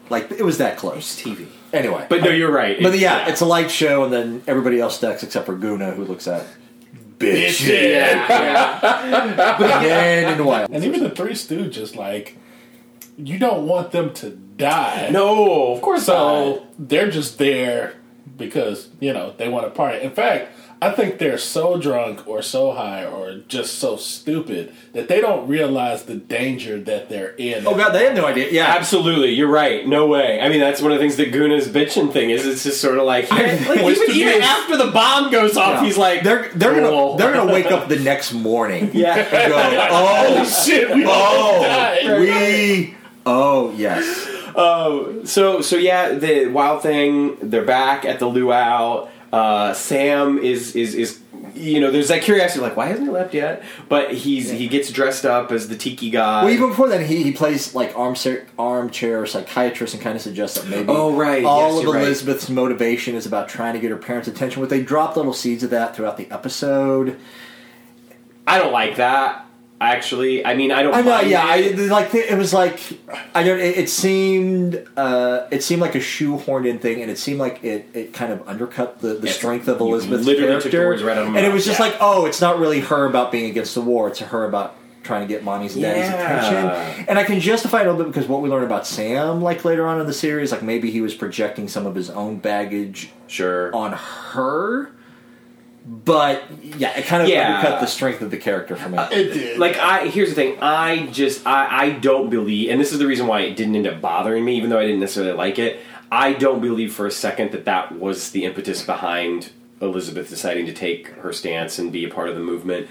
Like, it was that close. It's T V. Anyway. But no, you're right. But It's- yeah, it's a light show, and then everybody else ducks except for Guna, who looks at bitch. Yeah, yeah. But again in the wild. And even the Three Stooges, like, you don't want them to die. No, of course So not. they're just there because, you know, they want to party. In fact, I think they're so drunk or so high or just so stupid that they don't realize the danger that they're in. Oh, God, they have no idea. Yeah. Absolutely, you're right. No way. I mean, that's one of the things that Guna's bitching thing is. It's just sort of like, like What's even, to even be- after the bomb goes off, Yeah. he's like, They're they're cool. gonna they're gonna wake up the next morning. yeah. And go, Holy oh, shit, we oh, almost died. we, oh yes. Oh, so so yeah, the Wild Thing. They're back at the luau. Uh, Sam is is is you know, there's that curiosity, like, why hasn't he left yet? But he's he gets dressed up as the tiki guy. Well, even before that, he, he plays like armchair, armchair psychiatrist and kind of suggests that maybe Oh, right. all Yes, of you're right. Elizabeth's motivation is about trying to get her parents' attention. But they dropped little seeds of that throughout the episode. I don't like that. Actually, I mean, I don't. I know, mind yeah. I, it. like it was like I don't. It, it seemed uh, it seemed like a shoehorned in thing, and it seemed like it, it kind of undercut the, the Yes. strength of You Elizabeth's literally took the character. words right out of my and it mouth, was just yeah. like, oh, it's not really her about being against the war; it's her about trying to get mommy's and daddy's Yeah. attention. And I can justify it a little bit because what we learned about Sam, like later on in the series, like maybe he was projecting some of his own baggage Sure. on her. But yeah, it kind of Yeah. undercut the strength of the character for me. It did. Like, I here's the thing. I just I, I don't believe, and this is the reason why it didn't end up bothering me, even though I didn't necessarily like it. I don't believe for a second that that was the impetus behind Elizabeth deciding to take her stance and be a part of the movement.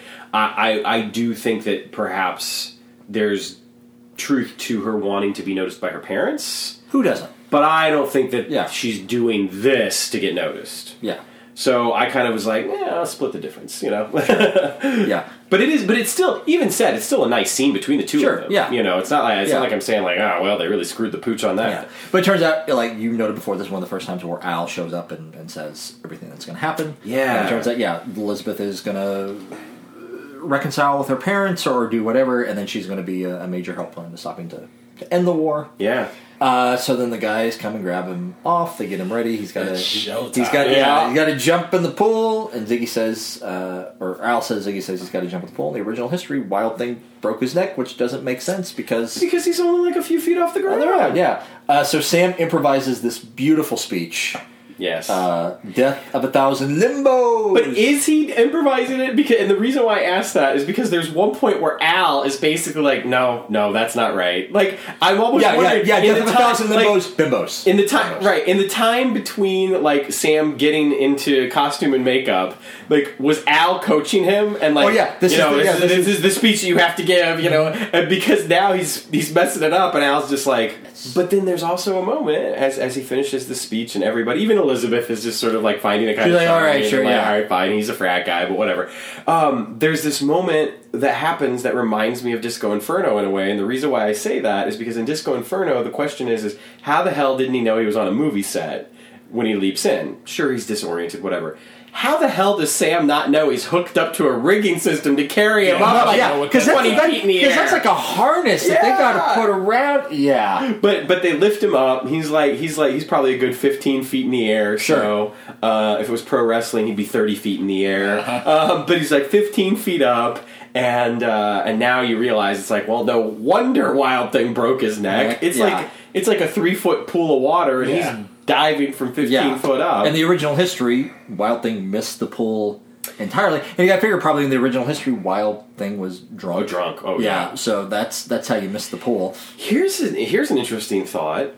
I I, I do think that perhaps there's truth to her wanting to be noticed by her parents, Who doesn't? but I don't think that Yeah. she's doing this to get noticed. Yeah. So I kind of was like, yeah, I'll split the difference, you know. Yeah. But it is, but it's still, even said, it's still a nice scene between the two Sure, of them. yeah. You know, it's not like it's Yeah. not like I'm saying like, oh well, they really screwed the pooch on that. Yeah. But it turns out, like you noted before, this is one of the first times where Al shows up and, and says everything that's going to happen. Yeah. And it turns out, yeah, Elizabeth is going to reconcile with her parents or do whatever, and then she's going to be a, a major help in stopping to, to end the war. Yeah. Uh, so then the guys come and grab him off. They get him ready. He's got to. It's He's showtime. got. Yeah. Yeah. He's got to jump in the pool. And Ziggy says, uh, or Al says, Ziggy says he's got to jump in the pool. In the original history, Wild Thing broke his neck, which doesn't make sense because Because he's only like a few feet off the on ground. the ground. Yeah. Uh, so Sam improvises this beautiful speech. Yes. Uh, Death of a thousand limbos. but is he improvising it? Because, and the reason why I asked that is because there's one point where Al is basically like, no, no, that's not right. Like, I'm almost yeah, yeah, wondering, yeah. in Death the of a time- thousand like, limbos. Bimbos. In the time, Bimbos. right? In the time between like Sam getting into costume and makeup, like was Al coaching him and like, Oh, yeah, this you is know, the- yeah, this, this this is the speech you have to give, you know, and because now he's he's messing it up, and Al's just like. But then there's also a moment as as he finishes the speech, and everybody, even Elizabeth, is just sort of like finding a kind She's of like, all right, charming, sure, and like, yeah. all right, fine, he's a frat guy, but whatever. Um, there's this moment that happens that reminds me of Disco Inferno in a way, and the reason why I say that is because in Disco Inferno, the question is, is how the hell didn't he know he was on a movie set when he leaps in? Sure, he's disoriented, whatever. How the hell does Sam not know he's hooked up to a rigging system to carry him Yeah, up no, like yeah, because that's, twenty that, feet in the 'cause air? that's like a harness that they got Yeah. to put around. Yeah. But but they lift him up. He's like he's like he's probably a good fifteen feet in the air. Sure. So uh, if it was pro wrestling, he'd be thirty feet in the air. Um, but he's like fifteen feet up, and uh, and now you realize it's like, well, no wonder Wild Thing broke his neck. It's Yeah. like it's like a three foot pool of water, and Yeah. he's diving from fifteen Yeah. foot up. In the original history, Wild Thing missed the pool entirely. And you got to figure probably in the original history, Wild Thing was drunk. oh, drunk. Oh Yeah, yeah. so that's that's how you missed the pool. Here's an, here's an interesting thought.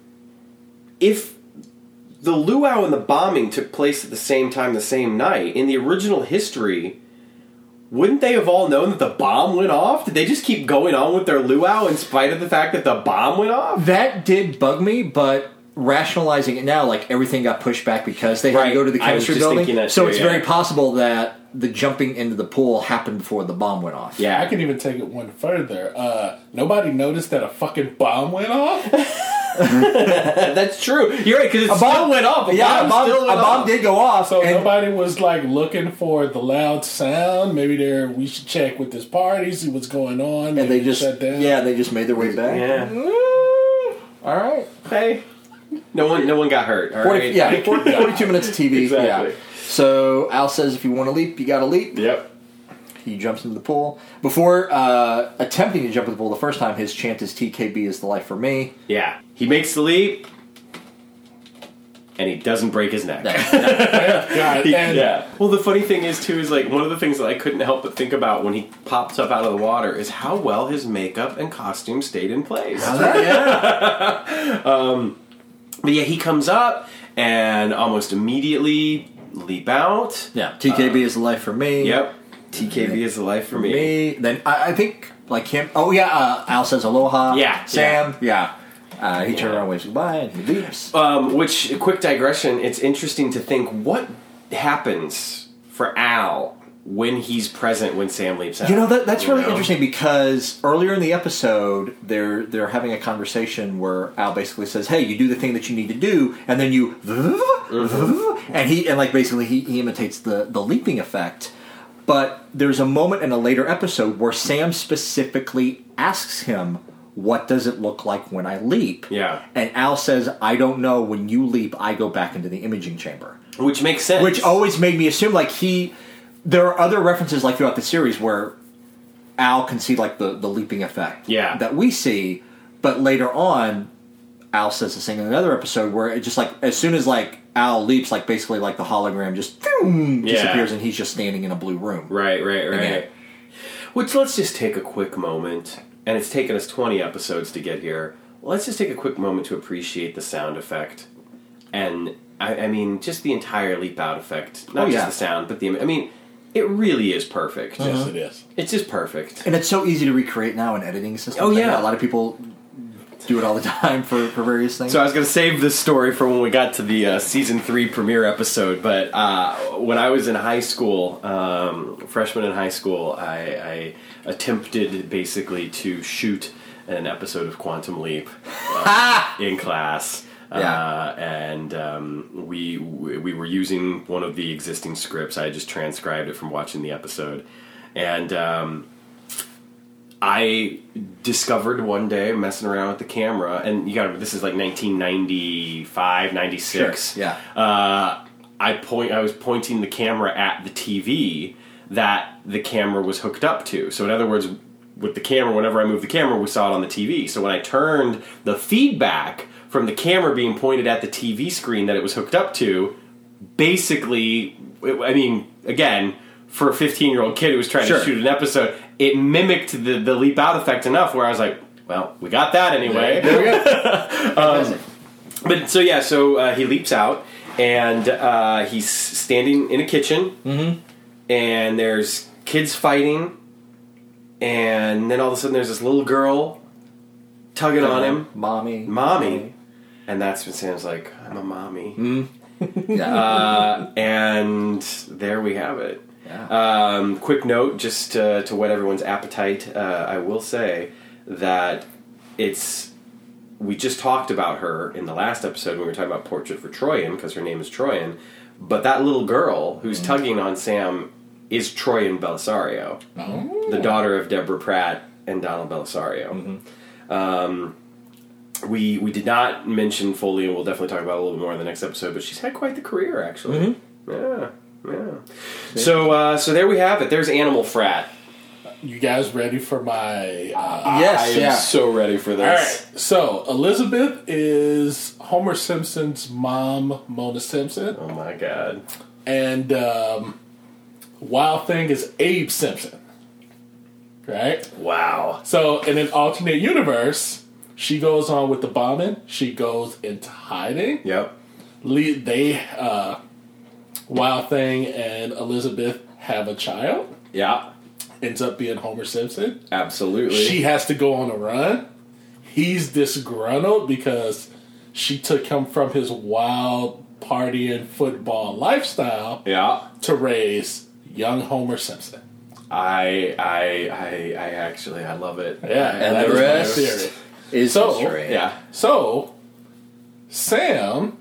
If the luau and the bombing took place at the same time, the same night, in the original history, wouldn't they have all known that the bomb went off? Did they just keep going on with their luau in spite of the fact that the bomb went off? That did bug me, but rationalizing it now, like everything got pushed back because they had Right. to go to the I was chemistry just building. thinking that so too, it's yeah. very possible that the jumping into the pool happened before the bomb went off. Yeah. I can even take it one further. Uh, nobody noticed that a fucking bomb went off. That's true. You're right, because it A still bomb went off. A yeah, bomb, a bomb, still a went bomb off. did go off. So and nobody was like looking for the loud sound. Maybe there we should check with this party, see what's going on. and they maybe just shut down. yeah, they just made their way back. Yeah. All right. Hey, no one, no one got hurt. All forty, right. yeah, forty, forty-two minutes of T V. Exactly. Yeah. So Al says, if you want to leap, you got to leap. Yep. He jumps into the pool. Before uh, attempting to jump into the pool the first time, his chant is T K B is the life for me. Yeah. He makes the leap, and he doesn't break his neck. God, He- and yeah. Well, the funny thing is, too, is like one of the things that I couldn't help but think about when he pops up out of the water is how well his makeup and costume stayed in place. Yeah. But yeah, he comes up and almost immediately leap out. Yeah. T K B is the life for me. Yep. T K B is the life for me. Me. Then I, I think, like him. Oh, yeah. Uh, Al says aloha. Yeah, Sam. Yeah. Uh, he turns around, waves goodbye, and he leaps. Um, which, quick digression, it's interesting to think what happens for Al when he's present when Sam leaps out. You know, that that's You really know? interesting because earlier in the episode, they're they're having a conversation where Al basically says, "Hey, you do the thing that you need to do," and then you, Mm-hmm. and he and like basically he, he imitates the the leaping effect. But there's a moment in a later episode where Sam specifically asks him, "What does it look like when I leap?" Yeah. And Al says, "I don't know. When you leap, I go back into the imaging chamber." Which makes sense. Which always made me assume like he. There are other references like throughout the series where Al can see like the, the leaping effect Yeah. that we see, but later on, Al says the same in another episode where it just like as soon as like Al leaps, like basically like the hologram just boom, Yeah. disappears and he's just standing in a blue room. Right, right, right. Again. Which, let's just take a quick moment, and it's taken us twenty episodes to get here. Let's just take a quick moment to appreciate the sound effect. And, I, I mean, just the entire leap out effect. Not Oh, just yeah. the sound, but the, I mean, it really is perfect. yes, it is. It's just perfect. And it's so easy to recreate now in editing systems. Oh, Like, yeah. a lot of people do it all the time for, for various things. So I was going to save this story for when we got to the uh, season three premiere episode, but uh, when I was in high school, um, freshman in high school, I, I attempted basically to shoot an episode of Quantum Leap uh, in class. Yeah. Uh, and um, we we were using one of the existing scripts. I had just transcribed it from watching the episode, and um, I discovered one day messing around with the camera, and you got this is like nineteen ninety-five, ninety-six. Sure, yeah. Uh, I point. I was pointing the camera at the T V that the camera was hooked up to. So in other words, with the camera, whenever I moved the camera, we saw it on the T V. So when I turned the feedback from the camera being pointed at the T V screen that it was hooked up to, basically, I mean, again, for a fifteen-year-old kid who was trying Sure. to shoot an episode, it mimicked the, the leap out effect enough where I was like, well, we got that anyway. There we go. Um, but so yeah, so uh, he leaps out and uh, he's standing in a kitchen, Mm-hmm. and there's kids fighting, and then all of a sudden there's this little girl tugging on him, Mommy. mommy, and that's when Sam's like, "I'm a mommy," Mm-hmm. Yeah. uh, and there we have it. yeah. Um, quick note, just to, to whet everyone's appetite, uh, I will say that it's. We just talked about her in the last episode when we were talking about Portrait for Troyan, because her name is Troyan. But that little girl who's tugging on Sam is Troyan Belisario, Oh. the daughter of Deborah Pratt and Donald Belisario. Um, we we did not mention fully, and we'll definitely talk about it a little bit more in the next episode. But she's had quite the career, actually. Yeah, yeah. So uh, so there we have it. There's Animal Frat. You guys ready for my? Uh, Yes, I am yeah. so ready for all this. right. So Elizabeth is Homer Simpson's mom, Mona Simpson, Oh my god. and um, Wild Thing is Abe Simpson. Right. Wow. So in an alternate universe, she goes on with the bombing. She goes into hiding. Yep. Le- They, uh, Wild Thing and Elizabeth have a child. Yeah. Ends up being Homer Simpson. Absolutely. She has to go on a run. He's disgruntled because she took him from his wild partying football lifestyle yeah. to raise young Homer Simpson. I I I I actually I love it. Yeah, And that the is my rest theory. Is So, history. Yeah. So, Sam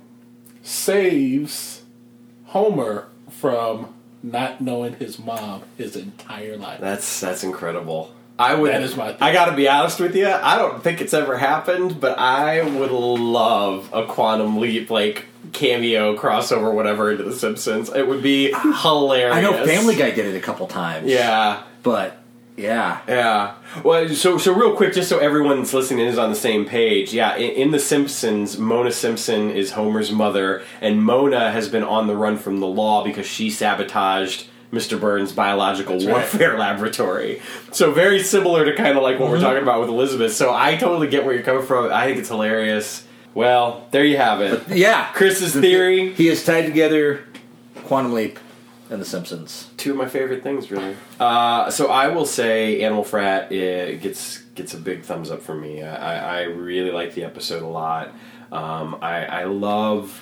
saves Homer from not knowing his mom his entire life. That's that's incredible. I would. That is my thing. I got to be honest with you. I don't think it's ever happened, but I would love a Quantum Leap like cameo crossover, whatever, into The Simpsons. It would be hilarious. I know Family Guy did it a couple times. Yeah, but yeah, yeah. Well, so so real quick, just so everyone's listening is on the same page. Yeah, in, in The Simpsons, Mona Simpson is Homer's mother, and Mona has been on the run from the law because she sabotaged Mister Burns' biological That's warfare right. laboratory. So very similar to kind of like what mm-hmm. we're talking about with Elizabeth. So I totally get where you're coming from. I think it's hilarious. Well, there you have it. But yeah. Chris's theory. He has tied together Quantum Leap and The Simpsons. Two of my favorite things, really. Uh, so I will say Animal Frat uh, gets gets a big thumbs up from me. I, I really like the episode a lot. Um, I, I love...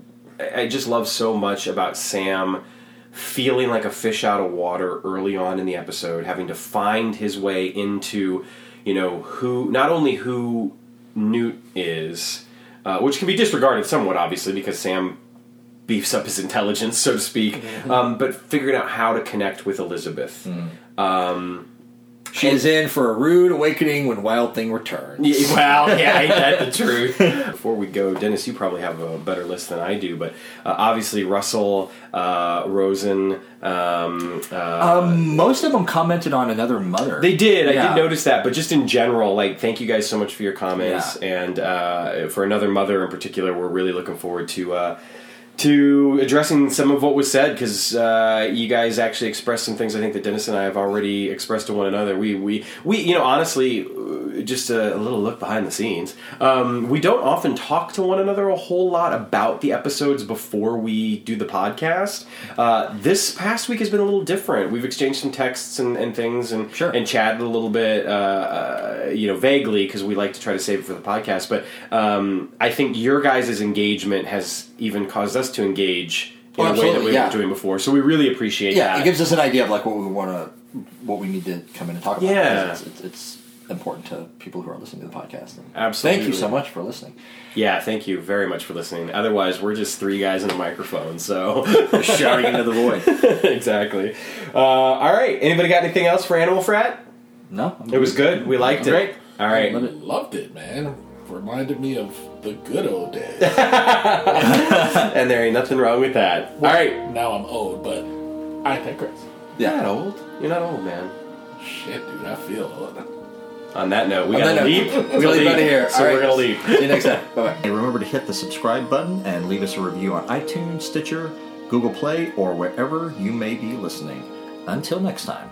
I just love so much about Sam feeling like a fish out of water early on in the episode, having to find his way into, you know, who, not only who Newt is, uh, which can be disregarded somewhat, obviously, because Sam beefs up his intelligence, so to speak, mm-hmm. um, but figuring out how to connect with Elizabeth. Mm-hmm. Um, She is in for a rude awakening when Wild Thing returns. Yeah, well, yeah, ain't that the truth? Before we go, Dennis, you probably have a better list than I do, but uh, obviously Russell, uh, Rosen... Um, uh, um, most of them commented on Another Mother. They did. Yeah. I did notice that, but just in general, like, thank you guys so much for your comments, yeah. and uh, for Another Mother in particular, we're really looking forward to... Uh, to addressing some of what was said, because uh, you guys actually expressed some things I think that Dennis and I have already expressed to one another. We, we, we you know, honestly, just a, a little look behind the scenes. Um, we don't often talk to one another a whole lot about the episodes before we do the podcast. Uh, this past week has been a little different. We've exchanged some texts and, and things and, sure. and chatted a little bit, uh, uh, you know, vaguely, because we like to try to save it for the podcast. But um, I think your guys' engagement has even caused us to engage in oh, a way that we yeah. weren't doing before. So we really appreciate yeah, that. Yeah, it gives us an idea of like what we want to, what we need to come in and talk about. Yeah. It's, it's, it's important to people who are listening to the podcast. And absolutely. Thank you so much for listening. Yeah, thank you very much for listening. Otherwise, we're just three guys in a microphone, so... shouting into the void. Exactly. Uh, all right. Anybody got anything else for Animal Frat? No. I'm it was good. We liked it. Great. All right. I loved it, man. Reminded me of the good old days. And there ain't nothing wrong with that. Well, all right. Now I'm old, but I digress. You're not old. You're not old, man. Shit, dude, I feel old. On that note, we On gotta that leave. Note, We gotta leave out of here. So all right. we're gonna leave. See you next time. Bye-bye. And remember to hit the subscribe button and leave us a review on iTunes, Stitcher, Google Play, or wherever you may be listening. Until next time.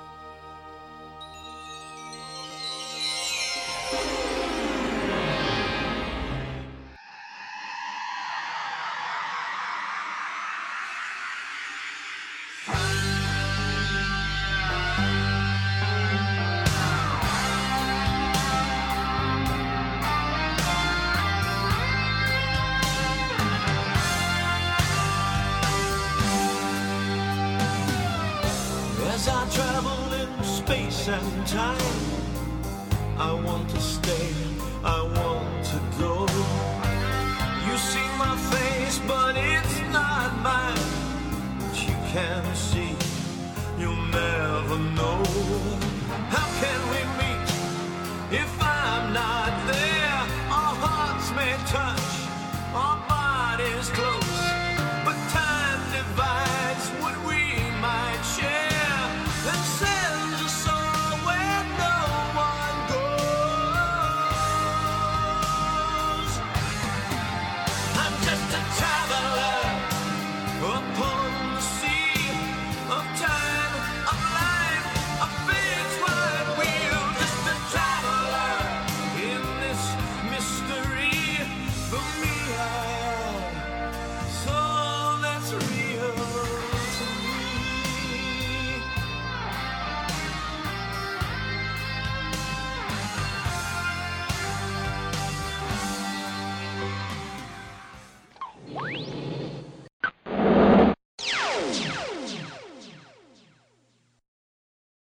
As I travel in space and time, I want to stay, I want to go. You see my face, but it's not mine. But you can see, you'll never know.